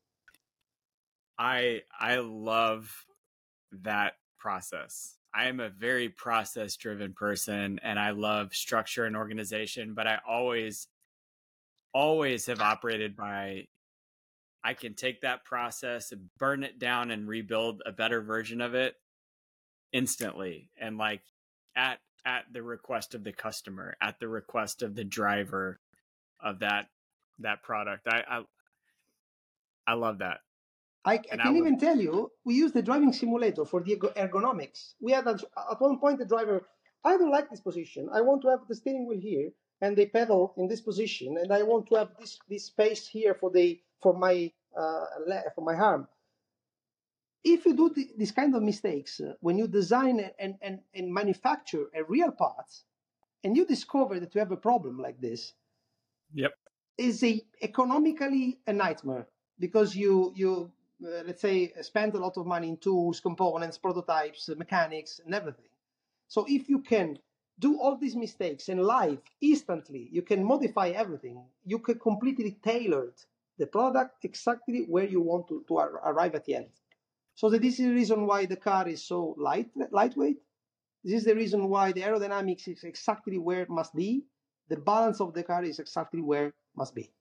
I I love that process. I am a very process driven person and I love structure and organization, but I always always have operated by I can take that process and burn it down and rebuild a better version of it instantly and like at at the request of the customer, at the request of the driver of that that product. I I, I love that. I, I can I would... even tell you, we use the driving simulator for the ergonomics. We had at one point the driver, I don't like this position. I want to have the steering wheel here and the pedal in this position, and I want to have this this space here for the for my uh, for my arm. If you do the, this kind of mistakes uh, when you design and, and, and manufacture a real parts, and you discover that you have a problem like this, yep, is a economically a nightmare because you you uh, let's say spend a lot of money in tools, components, prototypes, uh, mechanics, and everything. So if you can do all these mistakes in live instantly, you can modify everything. You can completely tailor the product exactly where you want to, to arrive at the end. So that this is the reason why the car is so light, lightweight. This is the reason why the aerodynamics is exactly where it must be. The balance of the car is exactly where it must be.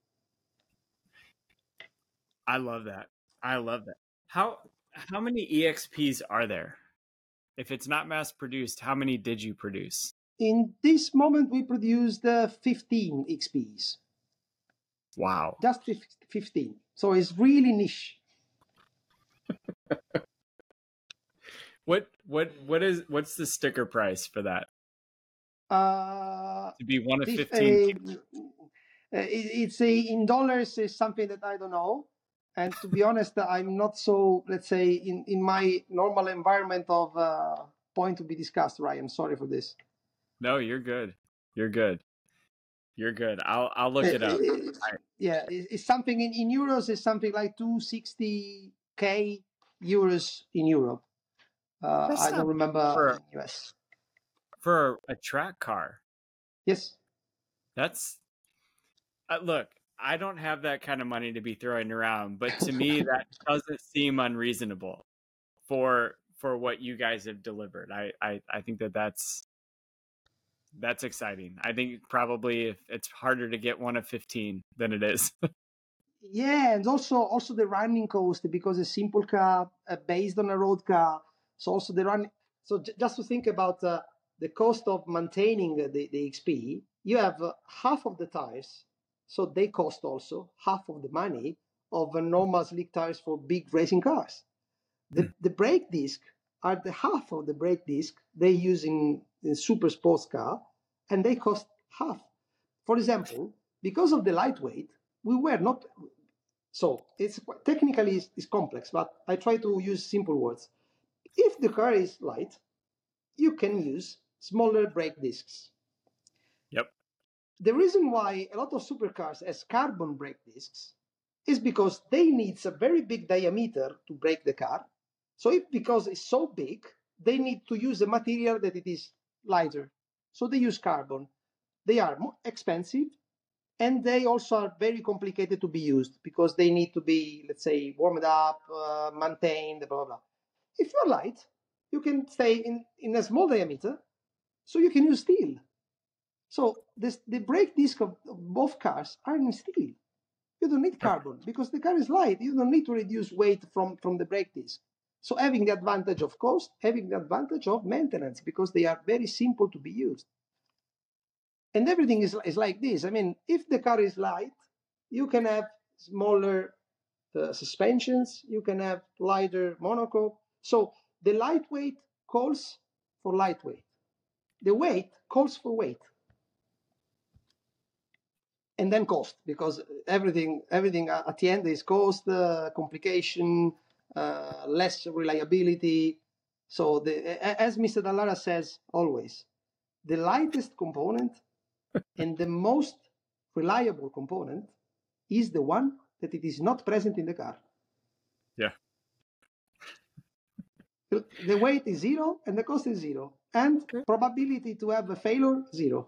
I love that. I love that. How how many E X Ps are there? If it's not mass produced, how many did you produce? In this moment, we produced uh, fifteen X Ps. Wow. Just fifteen. So it's really niche. What what what is what's the sticker price for that? Uh, to be one of this, fifteen. Uh, it, it's a, in dollars is something that I don't know. And to be honest, I'm not so, let's say, in, in my normal environment of uh, point to be discussed, Ryan. Sorry for this. No, you're good. You're good. You're good. I'll I'll look it up. It, yeah, it, it's something in, in euros. It's something like two hundred sixty K euros in Europe. Uh, I don't remember for, in U S. For a track car. Yes. That's uh, look. I don't have that kind of money to be throwing around, but to me that doesn't seem unreasonable for for what you guys have delivered. I I, I think that that's that's exciting. I think probably it's harder to get one of fifteen than it is. Yeah, and also also the running cost, because a simple car uh, based on a road car. So also the run. So j- just to think about uh, the cost of maintaining the, the X P, you have uh, half of the tires, so they cost also half of the money of a normal slick tires for big racing cars. The the brake disc are the half of the brake disc they use in, in super sports car, and they cost half. For example, because of the lightweight, we were not. So it's technically it's, it's complex, but I try to use simple words. If the car is light, you can use smaller brake discs. Yep. The reason why a lot of supercars has carbon brake discs is because they need a very big diameter to brake the car. So if because it's so big, they need to use a material that it is lighter. So they use carbon. They are more expensive, and they also are very complicated to be used because they need to be, let's say, warmed up, uh, maintained, blah, blah, blah. If you're light, you can stay in, in a small diameter, so you can use steel. So this, the brake disc of, of both cars are in steel. You don't need carbon because the car is light. You don't need to reduce weight from, from the brake disc. So having the advantage of cost, having the advantage of maintenance, because they are very simple to be used. And everything is, is like this. I mean, if the car is light, you can have smaller uh, suspensions, you can have lighter monocoque. So the lightweight calls for lightweight. The weight calls for weight. And then cost, because everything everything at the end is cost, uh, complication, uh, less reliability. So the, as Mister Dallara says always, the lightest component and the most reliable component is the one that it is not present in the car. Yeah. The weight is zero and the cost is zero. And probability to have a failure, zero.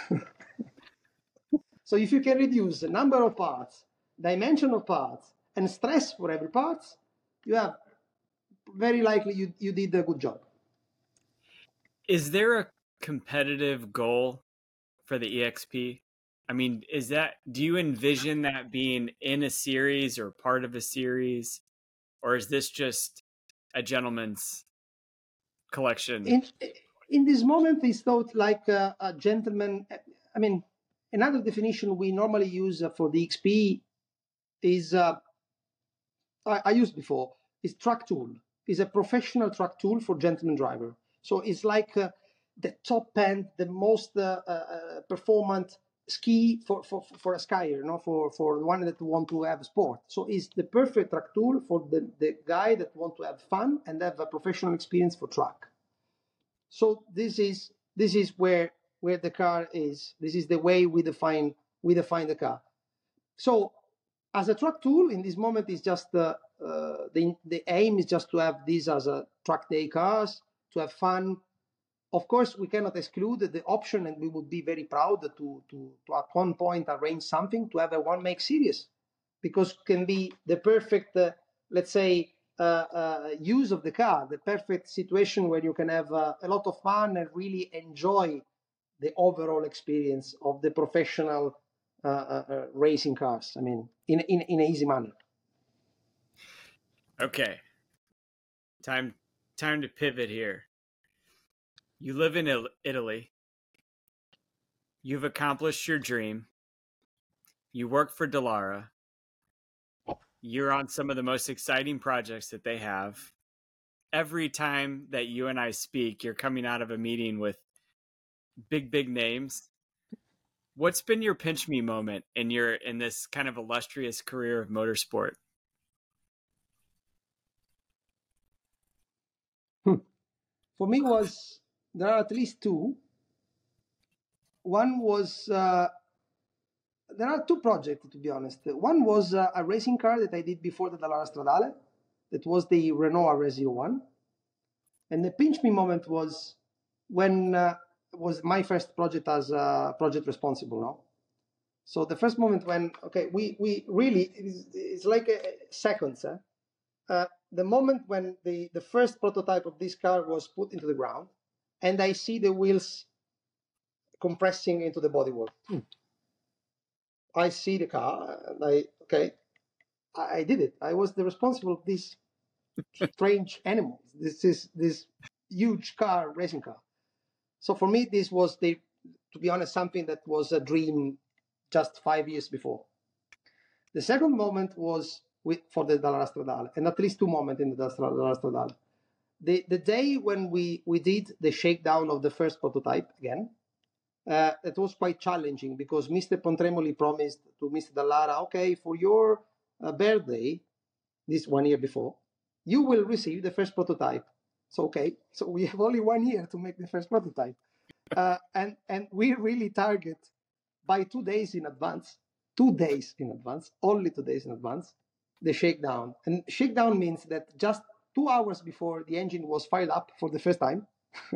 So if you can reduce the number of parts, dimension of parts, and stress for every part, you have very likely you, you did a good job. Is there a competitive goal for the E X P? I mean, is that, do you envision that being in a series or part of a series, or is this just a gentleman's collection? In, in this moment, it's thought like a, a gentleman. I mean, another definition we normally use for the X P is, uh, I, I used before, is track tool. Is a professional track tool for gentleman driver. So it's like uh, the top end, the most uh, uh, performant ski for, for, for a skier, you know, for, for the one that want to have sport. So it's the perfect track tool for the, the guy that want to have fun and have a professional experience for track. So this is this is where where the car is. This is the way we define we define the car. So as a track tool in this moment is just uh, uh, the the aim is just to have these as a track day cars, to have fun. Of course, we cannot exclude the option, and we would be very proud to to, to at one point arrange something to have a one make series, because can be the perfect uh, let's say uh, uh, use of the car, the perfect situation where you can have uh, a lot of fun and really enjoy the overall experience of the professional uh, uh, uh, racing cars. I mean, in in in an easy manner. Okay, time time to pivot here. You live in Il- Italy. You've accomplished your dream. You work for Dallara. You're on some of the most exciting projects that they have. Every time that you and I speak, you're coming out of a meeting with big, big names. What's been your pinch me moment in your in this kind of illustrious career of motorsport? For me, was there are at least two. One was uh, there are two projects, to be honest. One was uh, a racing car that I did before the Dallara Stradale. That was the Renault R S zero one. And the pinch me moment was when uh, was my first project as uh, project responsible now. So the first moment when, okay, we, we really, it's, it's like a, a seconds. Eh? Uh, the moment when the, the first prototype of this car was put into the ground and I see the wheels compressing into the bodywork. Hmm. I see the car and I, okay, I, I did it. I was the responsible of these strange animals. This is this huge car, racing car. So for me, this was the, to be honest, something that was a dream just five years before. The second moment was with, for the Dallara Stradale, and at least two moments in the Dallara Stradale. The, the day when we, we did the shakedown of the first prototype again, uh, it was quite challenging because Mister Pontremoli promised to Mister Dallara, okay, for your uh, birthday, this one year before, you will receive the first prototype. So, okay, so we have only one year to make the first prototype. Uh, and, and we really target by two days in advance, two days in advance, only two days in advance, the shakedown. And shakedown means that just two hours before the engine was fired up for the first time,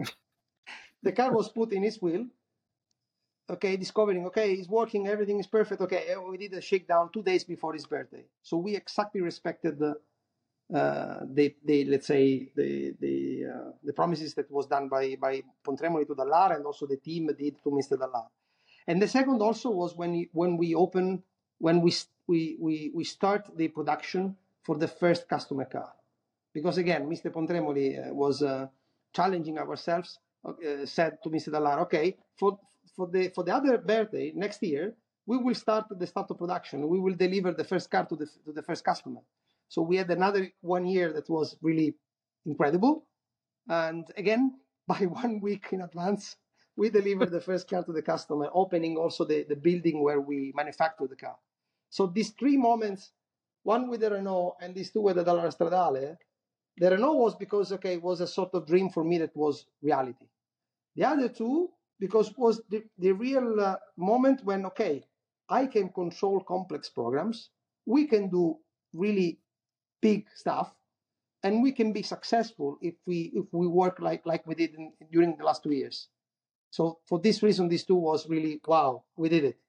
the car was put in its wheel, okay, discovering, okay, it's working, everything is perfect, okay, we did a shakedown two days before his birthday. So we exactly respected the, uh, the, the let's say, the the uh, the promises that was done by, by Pontremoli to Dallara and also the team did to Mister Dallara. And the second also was when when we open when we we we we start the production for the first customer car, because again, Mister Pontremoli uh, was uh, challenging ourselves. Uh, said to Mister Dallara, okay, for for the for the other birthday next year, we will start the start of production. We will deliver the first car to the to the first customer. So we had another one year that was really incredible, and again, by one week in advance, we delivered the first car to the customer, opening also the, the building where we manufacture the car. So these three moments, one with the Renault and these two with the Dallara Stradale, the Renault was because, okay, it was a sort of dream for me that was reality. The other two, because it was the, the real uh, moment when, okay, I can control complex programs, we can do really big stuff, and we can be successful if we if we work like like we did in, during the last two years. So for this reason, these two was really, wow, we did it.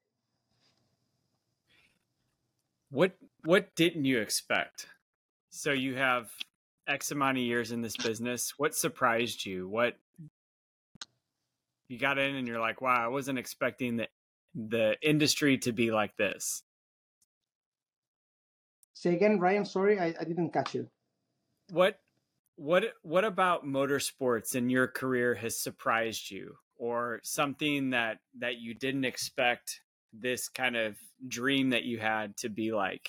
What what didn't you expect? So you have X amount of years in this business. What surprised you? What you got in and you're like, wow, I wasn't expecting the the industry to be like this. Say again, Ryan. Sorry, I, I didn't catch you. What what what about motorsports in your career has surprised you, or something that that you didn't expect this kind of dream that you had to be like?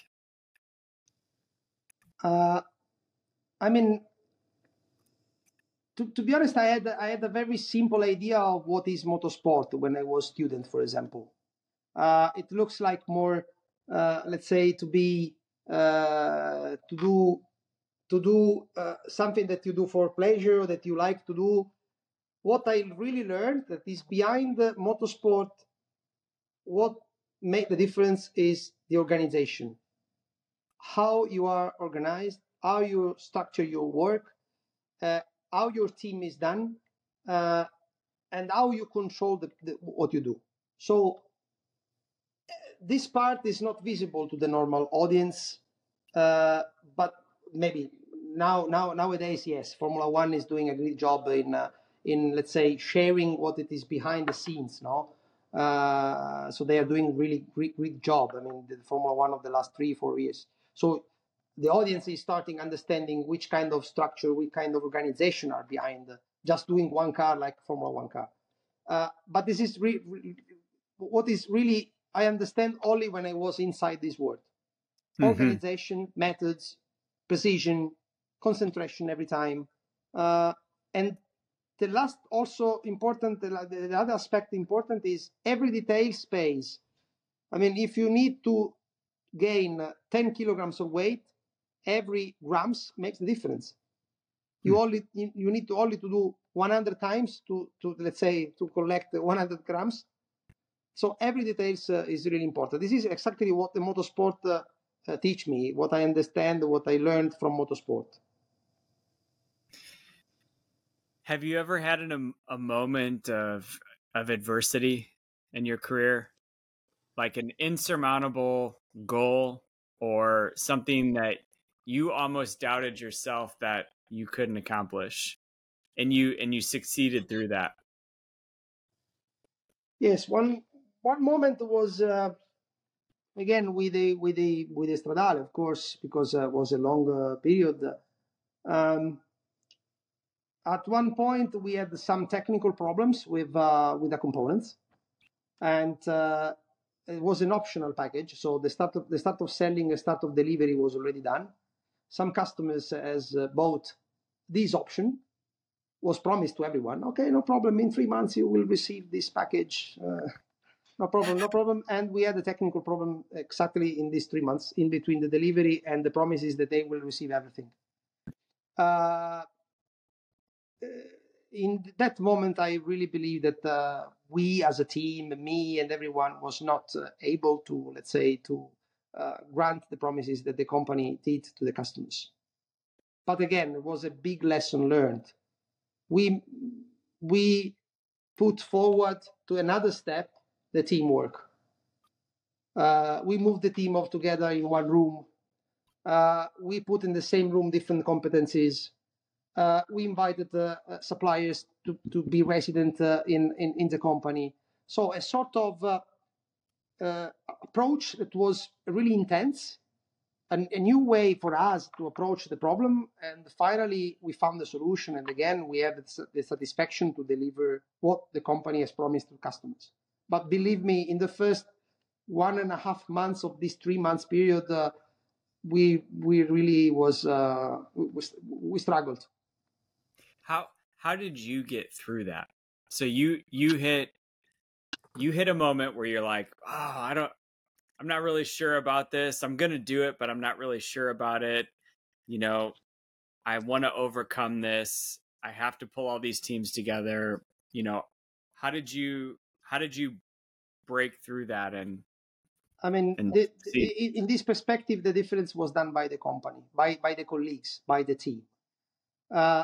Uh, I mean, to, to be honest, I had I had a very simple idea of what is motorsport when I was student, for example. Uh, it looks like more, uh, let's say, to be uh, to do to do uh, something that you do for pleasure, that you like to do. What I really learned that is behind the motorsport, what made the difference is the organization, how you are organized, how you structure your work, uh, how your team is done, uh, and how you control the, the, what you do. So this part is not visible to the normal audience, uh, but maybe now now nowadays, yes, Formula One is doing a great job in uh, in let's say sharing what it is behind the scenes, no. Uh, so they are doing really great, great job. I mean, the Formula One of the last three, four years. So the audience is starting understanding which kind of structure, which kind of organization are behind uh, just doing one car like Formula One car. Uh, but this is re- re- what is really I understand only when I was inside this world. Mm-hmm. Organization, methods, precision, concentration every time, uh, and the last also important, the, the other aspect important is every detail space. I mean, if you need to gain ten kilograms of weight, every grams makes a difference. You only you need to only to do one hundred times to to let's say to collect one hundred grams. So every details uh, is really important. This is exactly what the motorsport uh, uh, teach me, what I understand, what I learned from motorsport. Have you ever had an, a moment of of adversity in your career, like an insurmountable goal or something that you almost doubted yourself that you couldn't accomplish, and you and you succeeded through that? Yes, one one moment was uh, again with the with the with the Stradale, of course, because uh, it was a long uh, period. Um, at one point, we had some technical problems with uh, with the components, and uh, it was an optional package. So the start of the start of selling, the start of delivery was already done. Some customers has uh, bought this option. Was promised to everyone. Okay, no problem. In three months, you will receive this package. Uh, no problem, no problem. And we had a technical problem exactly in these three months in between the delivery and the promises that they will receive everything. Uh, in that moment, I really believe that uh, we as a team, me and everyone, was not uh, able to, let's say, to uh, grant the promises that the company did to the customers. But again, it was a big lesson learned. We we put forward to another step the teamwork. Uh, we moved the team all together in one room. Uh, we put in the same room different competencies. Uh, we invited uh, uh, suppliers to, to be resident uh, in, in, in the company. So a sort of uh, uh, approach that was really intense, and a new way for us to approach the problem. And finally, we found the solution. And again, we have the satisfaction to deliver what the company has promised to customers. But believe me, in the first one and a half months of this three months period, uh, we we really was uh, we, we struggled. How how did you get through that? So you you hit you hit a moment where you're like, oh, I don't, I'm not really sure about this. I'm gonna do it, but I'm not really sure about it. You know, I want to overcome this. I have to pull all these teams together. You know, how did you how did you break through that? And I mean, and the, see, in this perspective, the difference was done by the company, by by the colleagues, by the team. Uh,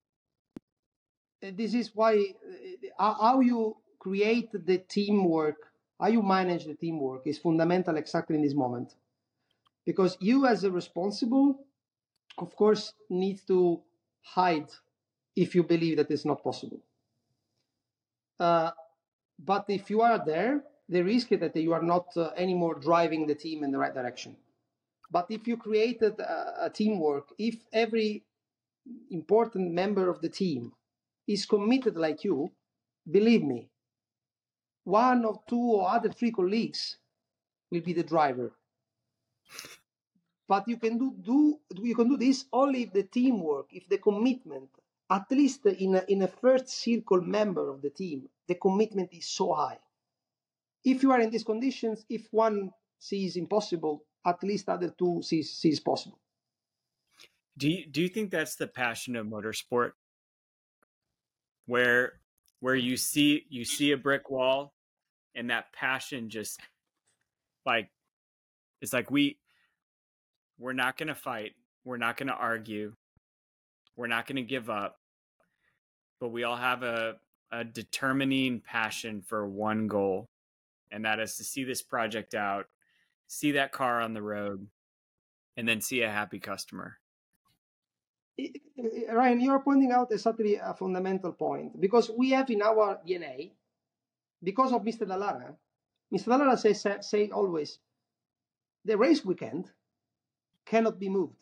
this is why uh, how you create the teamwork, how you manage the teamwork is fundamental exactly in this moment. Because you as a responsible, of course, need to hide if you believe that it's not possible. Uh, but if you are there, the risk is that you are not uh, anymore driving the team in the right direction. But if you created a, a teamwork, if every important member of the team is committed like you, believe me, one or two or other three colleagues will be the driver. But you can do, do you can do this only if the teamwork, if the commitment, at least in a, in a first circle member of the team, the commitment is so high. If you are in these conditions, if one sees impossible, at least other two sees sees possible. do you, do you think that's the passion of motorsport, where where you see you see a brick wall, and that passion just like it's like we we're not going to fight, we're not going to argue, we're not going to give up, but we all have a a determining passion for one goal, and that is to see this project out, see that car on the road, and then see a happy customer? Ryan, you're pointing out exactly a fundamental point, because we have in our D N A, because of Mister Dallara, Mister Dallara says say always, the race weekend cannot be moved.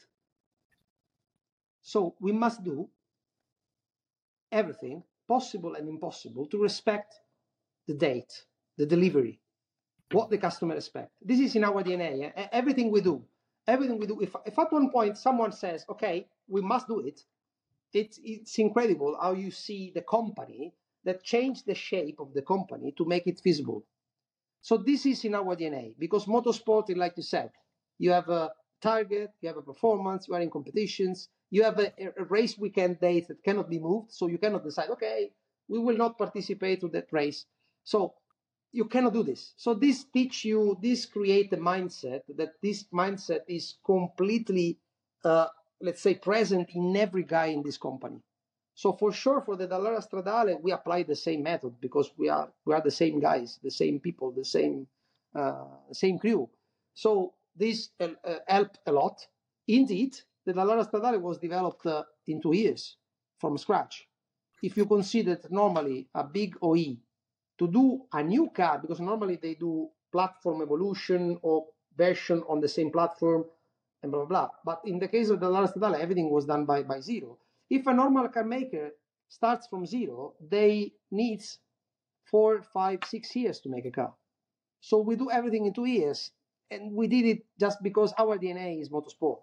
So we must do everything possible and impossible to respect the date, the delivery, what the customer expects. This is in our D N A. Eh? Everything we do, everything we do. If, if at one point someone says, okay, we must do it, it's, it's incredible how you see the company that changed the shape of the company to make it feasible. So this is in our D N A, because motorsport, like you said, you have a target, you have a performance, you are in competitions, you have a, a race weekend date that cannot be moved, so you cannot decide, okay, we will not participate to that race. So you cannot do this. So this teach you, this create a mindset that this mindset is completely, uh, let's say, present in every guy in this company. So for sure, for the Dallara Stradale, we apply the same method, because we are we are the same guys, the same people, the same uh, same crew. So this uh, uh, helped a lot. Indeed, the Dallara Stradale was developed uh, in two years from scratch. If you consider that normally a big O E to do a new car, because normally they do platform evolution or version on the same platform and blah, blah, blah. But in the case of the Dallara Stradale, everything was done by, by zero. If a normal car maker starts from zero, they need four, five, six years to make a car. So we do everything in two years, and we did it just because our D N A is motorsport.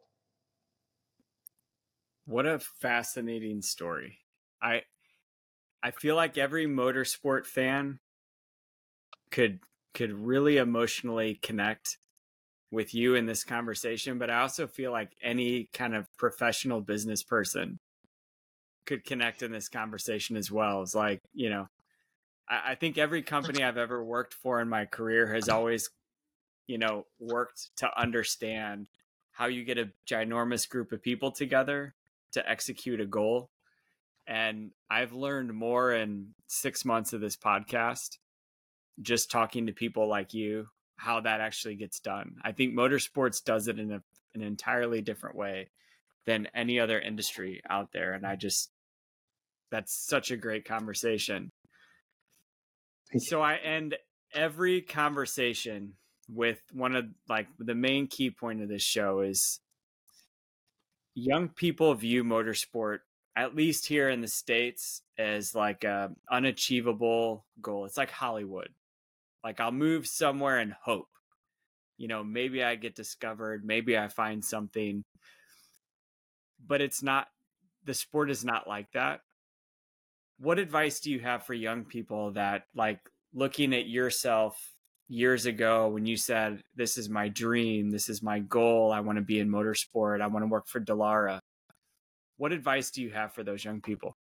What a fascinating story. I I feel like every motorsport fan could could really emotionally connect with you in this conversation, but I also feel like any kind of professional business person could connect in this conversation as well. It's like, you know, I, I think every company I've ever worked for in my career has always, you know, worked to understand how you get a ginormous group of people together to execute a goal. And I've learned more in six months of this podcast, just talking to people like you, how that actually gets done. I think motorsports does it in a, an entirely different way than any other industry out there. And I just, that's such a great conversation. So I end every conversation with one of like the main key point of this show is young people view motorsport, at least here in the States, as like a unachievable goal. It's like Hollywood. Like I'll move somewhere and hope, you know, maybe I get discovered, maybe I find something, but it's not, the sport is not like that. What advice do you have for young people that, like, looking at yourself years ago when you said, this is my dream, this is my goal, I want to be in motorsport, I want to work for Dallara. What advice do you have for those young people?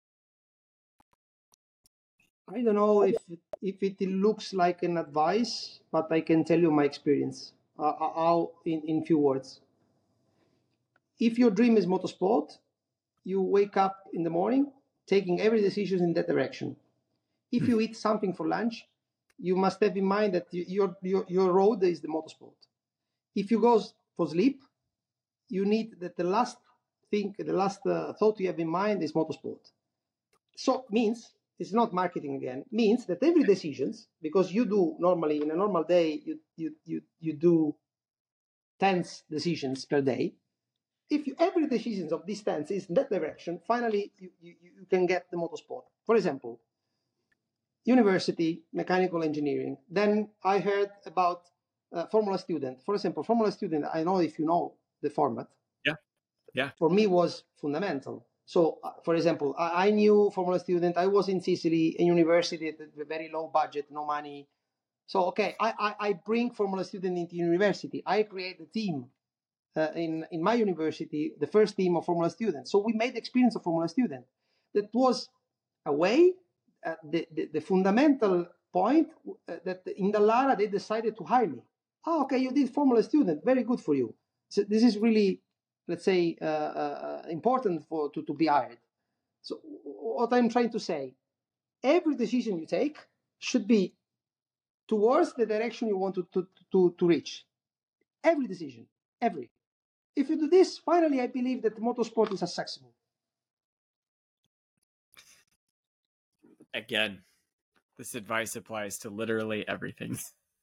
I don't know if if it looks like an advice, but I can tell you my experience. Uh, how in in few words. If your dream is motorsport, you wake up in the morning taking every decision in that direction. If you eat something for lunch, you must have in mind that your your your road is the motorsport. If you go for sleep, you need that the last thing, the last uh, thought you have in mind is motorsport. So means it's not marketing again. Means that every decisions, because you do normally in a normal day, you you you you do tens decisions per day. If you, every decision of these tens is in that direction, finally you, you, you can get the motorsport. For example, university, mechanical engineering. Then I heard about uh, Formula Student. For example, Formula Student, I know if you know the format. Yeah, yeah. For me was fundamental. So, uh, for example, I, I knew Formula Student. I was in Sicily, a university at a very low budget, no money. So, okay, I, I, I bring Formula Student into university. I create a team uh, in, in my university, the first team of Formula Student. So we made the experience of Formula Student. That was a way, uh, the, the, the fundamental point uh, that in Dallara, they decided to hire me. Oh, okay, you did Formula Student. Very good for you. So this is really, let's say, uh, uh, important for to, to be hired. So what I'm trying to say, every decision you take should be towards the direction you want to, to, to, to reach. Every decision, every. If you do this, finally, I believe that motorsport is accessible. Again, this advice applies to literally everything.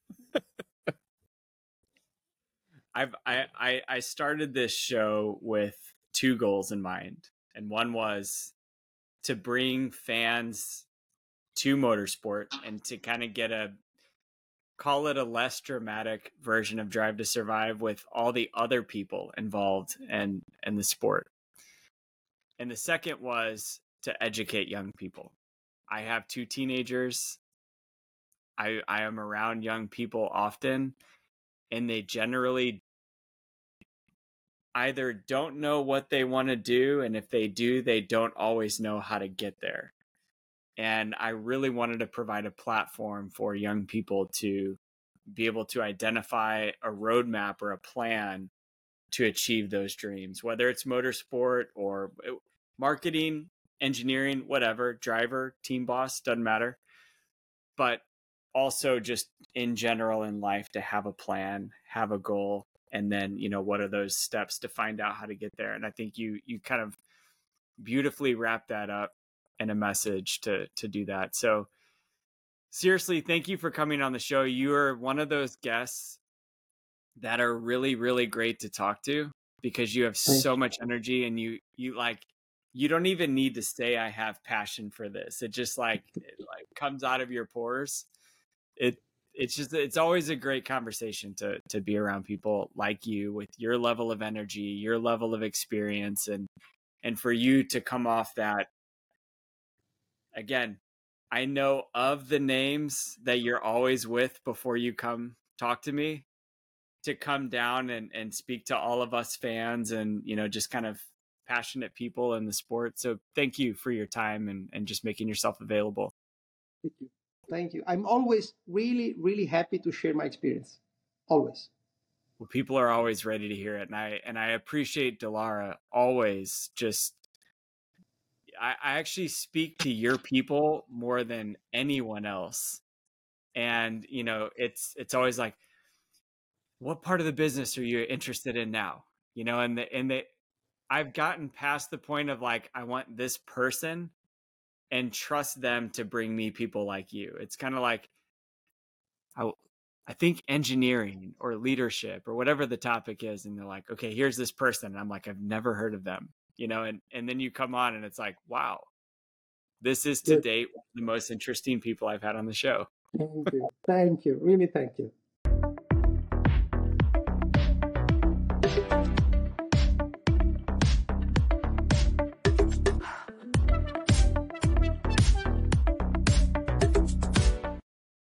I've I, I I started this show with two goals in mind, and one was to bring fans to motorsport and to kind of get a, call it a less dramatic version of Drive to Survive with all the other people involved and and the sport. And the second was to educate young people. I have two teenagers. I I am around young people often, and they generally either don't know what they want to do, and if they do, they don't always know how to get there. And I really wanted to provide a platform for young people to be able to identify a roadmap or a plan to achieve those dreams, whether it's motorsport or marketing, engineering, whatever, driver, team boss, doesn't matter. But also just in general in life, to have a plan, have a goal, and then, you know, what are those steps to find out how to get there? And I think you you kind of beautifully wrap that up in a message to to do that. So seriously, thank you for coming on the show. You are one of those guests that are really, really great to talk to because you have Thank so you. much energy, and you you like you don't even need to say I have passion for this. It just like it like comes out of your pores. It it's just it's always a great conversation to to be around people like you with your level of energy, your level of experience, and and for you to come off that. Again, I know of the names that you're always with before you come talk to me, to come down and, and speak to all of us fans and, you know, just kind of passionate people in the sport. So thank you for your time and, and just making yourself available. Thank you. Thank you. I'm always really, really happy to share my experience. Always. Well, people are always ready to hear it. And I, and I appreciate Dallara always just, I, I actually speak to your people more than anyone else. And, you know, it's, it's always like, what part of the business are you interested in now? You know, and the, and the, I've gotten past the point of like, I want this person and trust them to bring me people like you. It's kind of like, I, I think engineering or leadership or whatever the topic is. And they're like, okay, here's this person. And I'm like, I've never heard of them, you know, and, and then you come on and it's like, wow, this is to Good. date one of the most interesting people I've had on the show. Thank you. Thank you. Really, thank you.